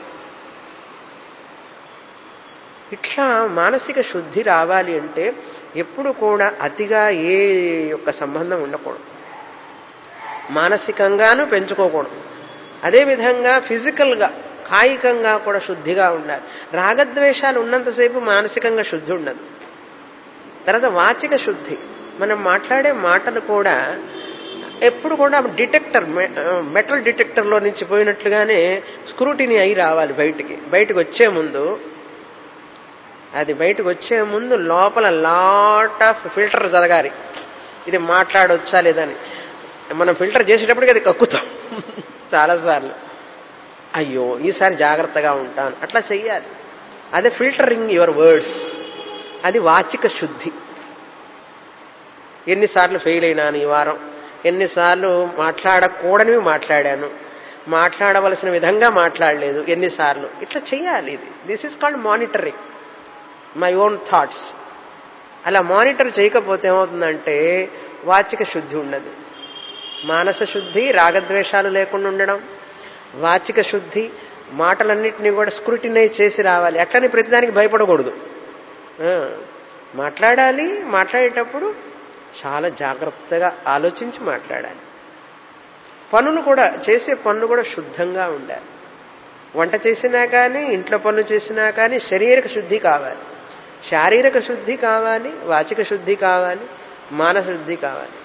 ఇట్లా మానసిక శుద్ధి రావాలి అంటే ఎప్పుడు కూడా అతిగా ఏ యొక్క సంబంధం ఉండకూడదు. మానసికంగానూ పెంచుకోకూడదు. అదేవిధంగా ఫిజికల్గా, కాయికంగా కూడా శుద్ధిగా ఉండాలి. రాగద్వేషాలు ఉన్నంతసేపు మానసికంగా శుద్ధి ఉండదు. తర్వాత వాచిక శుద్ధి, మనం మాట్లాడే మాటలు కూడా ఎప్పుడు కూడా డిటెక్టర్, మెటల్ డిటెక్టర్లో నుంచి పోయినట్లుగానే స్క్రూటినీ అయి రావాలి బయటికి వచ్చే ముందు. అది బయటకు వచ్చే ముందు లోపల లాట్ ఆఫ్ ఫిల్టర్ జరగాలి. ఇది మాట్లాడొచ్చా లేదని. మనం ఫిల్టర్ చేసేటప్పటికి అది కక్కుతాం చాలాసార్లు. అయ్యో ఈసారి జాగ్రత్తగా ఉంటాను అట్లా చెయ్యాలి. అదే ఫిల్టరింగ్ యువర్ వర్డ్స్. అది వాచిక శుద్ధి. ఎన్నిసార్లు ఫెయిల్ అయినాను ఈ వారం, ఎన్నిసార్లు మాట్లాడకూడనివి మాట్లాడాను, మాట్లాడవలసిన విధంగా మాట్లాడలేదు ఎన్నిసార్లు, ఇట్లా చెయ్యాలి. ఇది this is called monitoring my own thoughts. అలా మానిటర్ చేయకపోతే ఏమవుతుందంటే వాచిక శుద్ధి ఉండదు. మానస శుద్ధి రాగద్వేషాలు లేకుండా ఉండడం, వాచిక శుద్ధి మాటలన్నింటినీ కూడా స్క్రూటినైజ్ చేసి రావాలి. అట్లని ప్రతిదానికి భయపడకూడదు. మాట్లాడాలి, మాట్లాడేటప్పుడు చాలా జాగ్రత్తగా ఆలోచించి మాట్లాడాలి. పనులు కూడా చేసే పనులు కూడా శుద్ధంగా ఉండాలి. వంట చేసినా కానీ ఇంట్లో పనులు చేసినా కానీ శారీరక శుద్ధి కావాలి. శారీరక శుద్ధి కావాలి, వాచిక శుద్ధి కావాలి, మానస శుద్ధి కావాలి.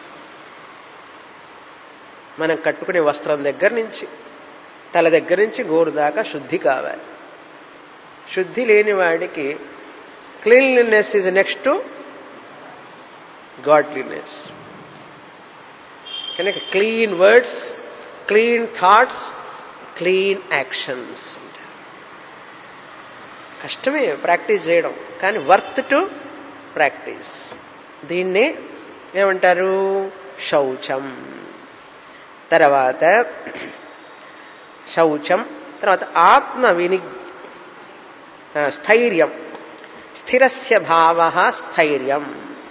మనం కట్టుకునే వస్త్రం దగ్గర నుంచి తల దగ్గర నుంచి గోరు దాకా శుద్ధి కావాలి. శుద్ధి లేని వాడికి cleanliness is next to godliness. కనుక clean words, clean thoughts, clean actions. కష్టమే ప్రాక్టీస్ చేయడం, కానీ వర్త్ టు ప్రాక్టీస్. దీన్నే ఏమంటారు? శౌచం. తర్వాత శౌచం, తర్వాత ఆత్మ స్థైర్యం. స్థిరస్య భావ స్థైర్యం.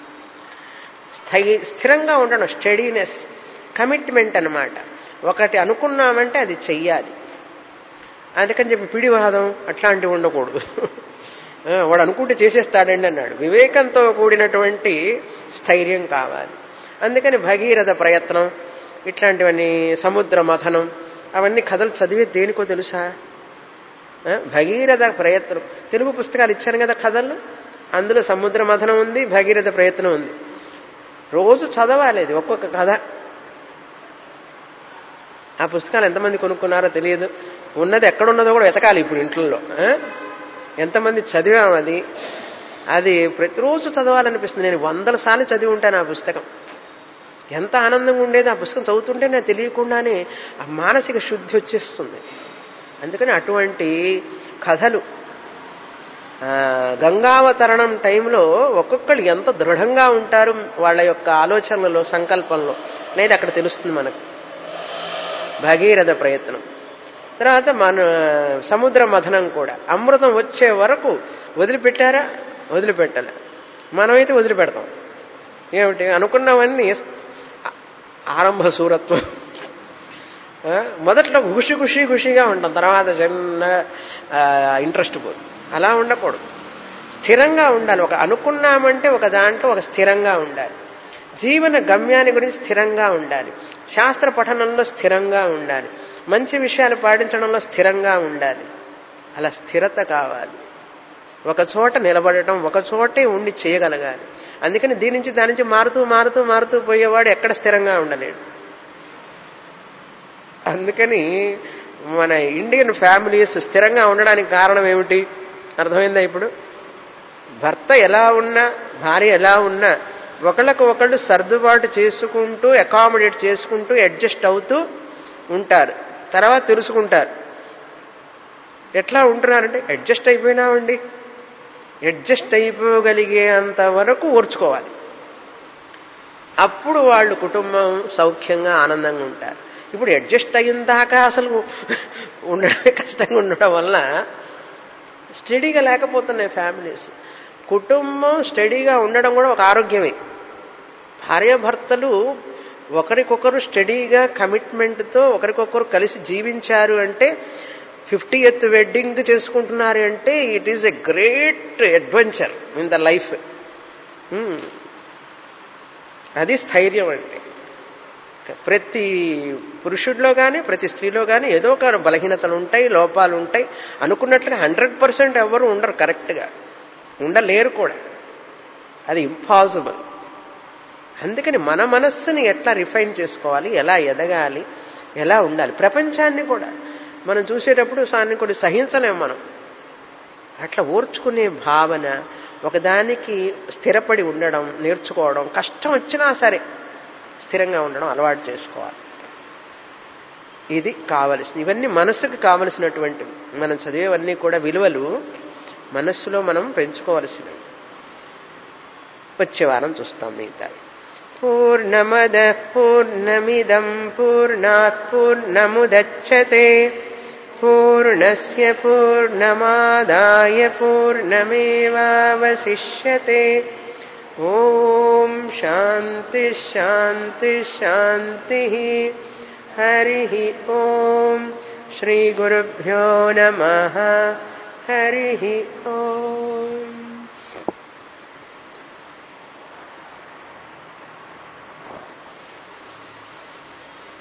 స్థిరంగా ఉండడం, స్టడీనెస్, కమిట్మెంట్ అన్నమాట. ఒకటి అనుకున్నామంటే అది చెయ్యాలి. అందుకని చెప్పి పిడివాదం అట్లాంటివి ఉండకూడదు. వాడు అనుకుంటే చేసేస్తాడండి అన్నాడు. వివేకంతో కూడినటువంటి స్థైర్యం కావాలి. అందుకని భగీరథ ప్రయత్నం ఇట్లాంటివన్నీ, సముద్ర మథనం, అవన్నీ కథలు చదివే దేనికో తెలుసా? భగీరథ ప్రయత్నం. తెలుగు పుస్తకాలు ఇచ్చాను కదా కథలు, అందులో సముద్ర మథనం ఉంది, భగీరథ ప్రయత్నం ఉంది. రోజు చదవాలి అది ఒక్కొక్క కథ. ఆ పుస్తకాలు ఎంతమంది కొనుక్కున్నారో తెలియదు. ఉన్నది ఎక్కడున్నదో కూడా వెతకాలి ఇప్పుడు ఇంట్లో. ఎంతమంది చదివాం అది. అది ప్రతిరోజు చదవాలనిపిస్తుంది. నేను 100 సార్లు చదివి ఉంటాను ఆ పుస్తకం. ఎంత ఆనందంగా ఉండేది ఆ పుస్తకం చదువుతుంటే నాకు తెలియకుండానే ఆ మానసిక శుద్ధి వచ్చేస్తుంది. అందుకని అటువంటి కథలు. గంగావతరణం టైంలో ఒక్కొక్కళ్ళు ఎంత దృఢంగా ఉంటారు వాళ్ళ యొక్క ఆలోచనలలో, సంకల్పంలో అనేది అక్కడ తెలుస్తుంది మనకు. భగీరథ ప్రయత్నం. తర్వాత మన సముద్ర మథనం కూడా. అమృతం వచ్చే వరకు వదిలిపెట్టారా? వదిలిపెట్టాలి. మనమైతే వదిలిపెడతాం. ఏమిటి అనుకున్నవన్నీ ఆరంభ సూరత్వం. మొదట్లో ఖుషిగా ఉంటాం, తర్వాత చిన్న ఇంట్రెస్ట్ పోదు. అలా ఉండకూడదు. స్థిరంగా ఉండాలి. ఒక అనుకున్నామంటే ఒక దాంట్లో ఒక స్థిరంగా ఉండాలి. జీవన గమ్యాన్ని గురించి స్థిరంగా ఉండాలి. శాస్త్ర పఠనంలో స్థిరంగా ఉండాలి. మంచి విషయాలు పాటించడంలో స్థిరంగా ఉండాలి. అలా స్థిరత కావాలి. ఒక చోట నిలబడటం, ఒక చోటే ఉండి చేయగలగాలి. అందుకని దీని నుంచి దాని నుంచి మారుతూ పోయేవాడు ఎక్కడ స్థిరంగా ఉండలేడు. అందుకని మన ఇండియన్ ఫ్యామిలీస్ స్థిరంగా ఉండడానికి కారణం ఏమిటి అర్థమైందా? ఇప్పుడు భర్త ఎలా ఉన్నా, భార్య ఎలా ఉన్నా ఒకళ్ళకు ఒకళ్ళు సర్దుబాటు చేసుకుంటూ, అకామిడేట్ చేసుకుంటూ, అడ్జస్ట్ అవుతూ ఉంటారు. తర్వాత తెలుసుకుంటారు ఎట్లా ఉంటున్నారంటే, అడ్జస్ట్ అయిపోయినామండి. అడ్జస్ట్ అయిపోగలిగేంత వరకు ఓర్చుకోవాలి. అప్పుడు వాళ్ళు కుటుంబం సౌఖ్యంగా ఆనందంగా ఉంటారు. ఇప్పుడు అడ్జస్ట్ అయిన దాకా అసలు ఉండడమే కష్టంగా ఉండడం వల్ల స్టడీగా లేకపోతున్నాయి ఫ్యామిలీస్. కుటుంబం స్టడీగా ఉండడం కూడా ఒక ఆరోగ్యమే. భార్యాభర్తలు ఒకరికొకరు స్టడీగా కమిట్మెంట్తో ఒకరికొకరు కలిసి జీవించారు అంటే, 50th వెడ్డింగ్ చేసుకుంటున్నారు అంటే it is a great adventure in the life. అది స్థైర్యం అంటే. ప్రతి పురుషుడిలో కానీ ప్రతి స్త్రీలో కానీ ఏదో ఒక బలహీనతలు ఉంటాయి, లోపాలు ఉంటాయి. అనుకున్నట్లుగా 100% ఎవరు ఉండరు, కరెక్ట్గా ఉండలేరు కూడా. అది ఇంపాసిబుల్. అందుకని మన మనస్సుని ఎట్లా రిఫైన్ చేసుకోవాలి, ఎలా ఎదగాలి, ఎలా ఉండాలి. ప్రపంచాన్ని కూడా మనం చూసేటప్పుడు కూడా సహించలేము మనం. అట్లా ఓర్చుకునే భావన, ఒకదానికి స్థిరపడి ఉండడం నేర్చుకోవడం, కష్టం వచ్చినా సరే స్థిరంగా ఉండడం అలవాటు చేసుకోవాలి. ఇది కావలసింది. ఇవన్నీ మనస్సుకు కావలసినటువంటివి. మనం చదివేవన్నీ కూడా విలువలు మనస్సులో మనం పెంచుకోవలసినవి. వచ్చే వారం చూస్తాం మిగతా. పూర్ణమద పూర్ణమిదం పూర్ణాత్ పూర్ణముదచ్యతే పూర్ణస్య పూర్ణమాదాయ పూర్ణమేవావశిష్యతే. ఓం శాంతి శాంతి శాంతి. హరి ఓం. శ్రీ గురుభ్యో నమః. హరి ఓం.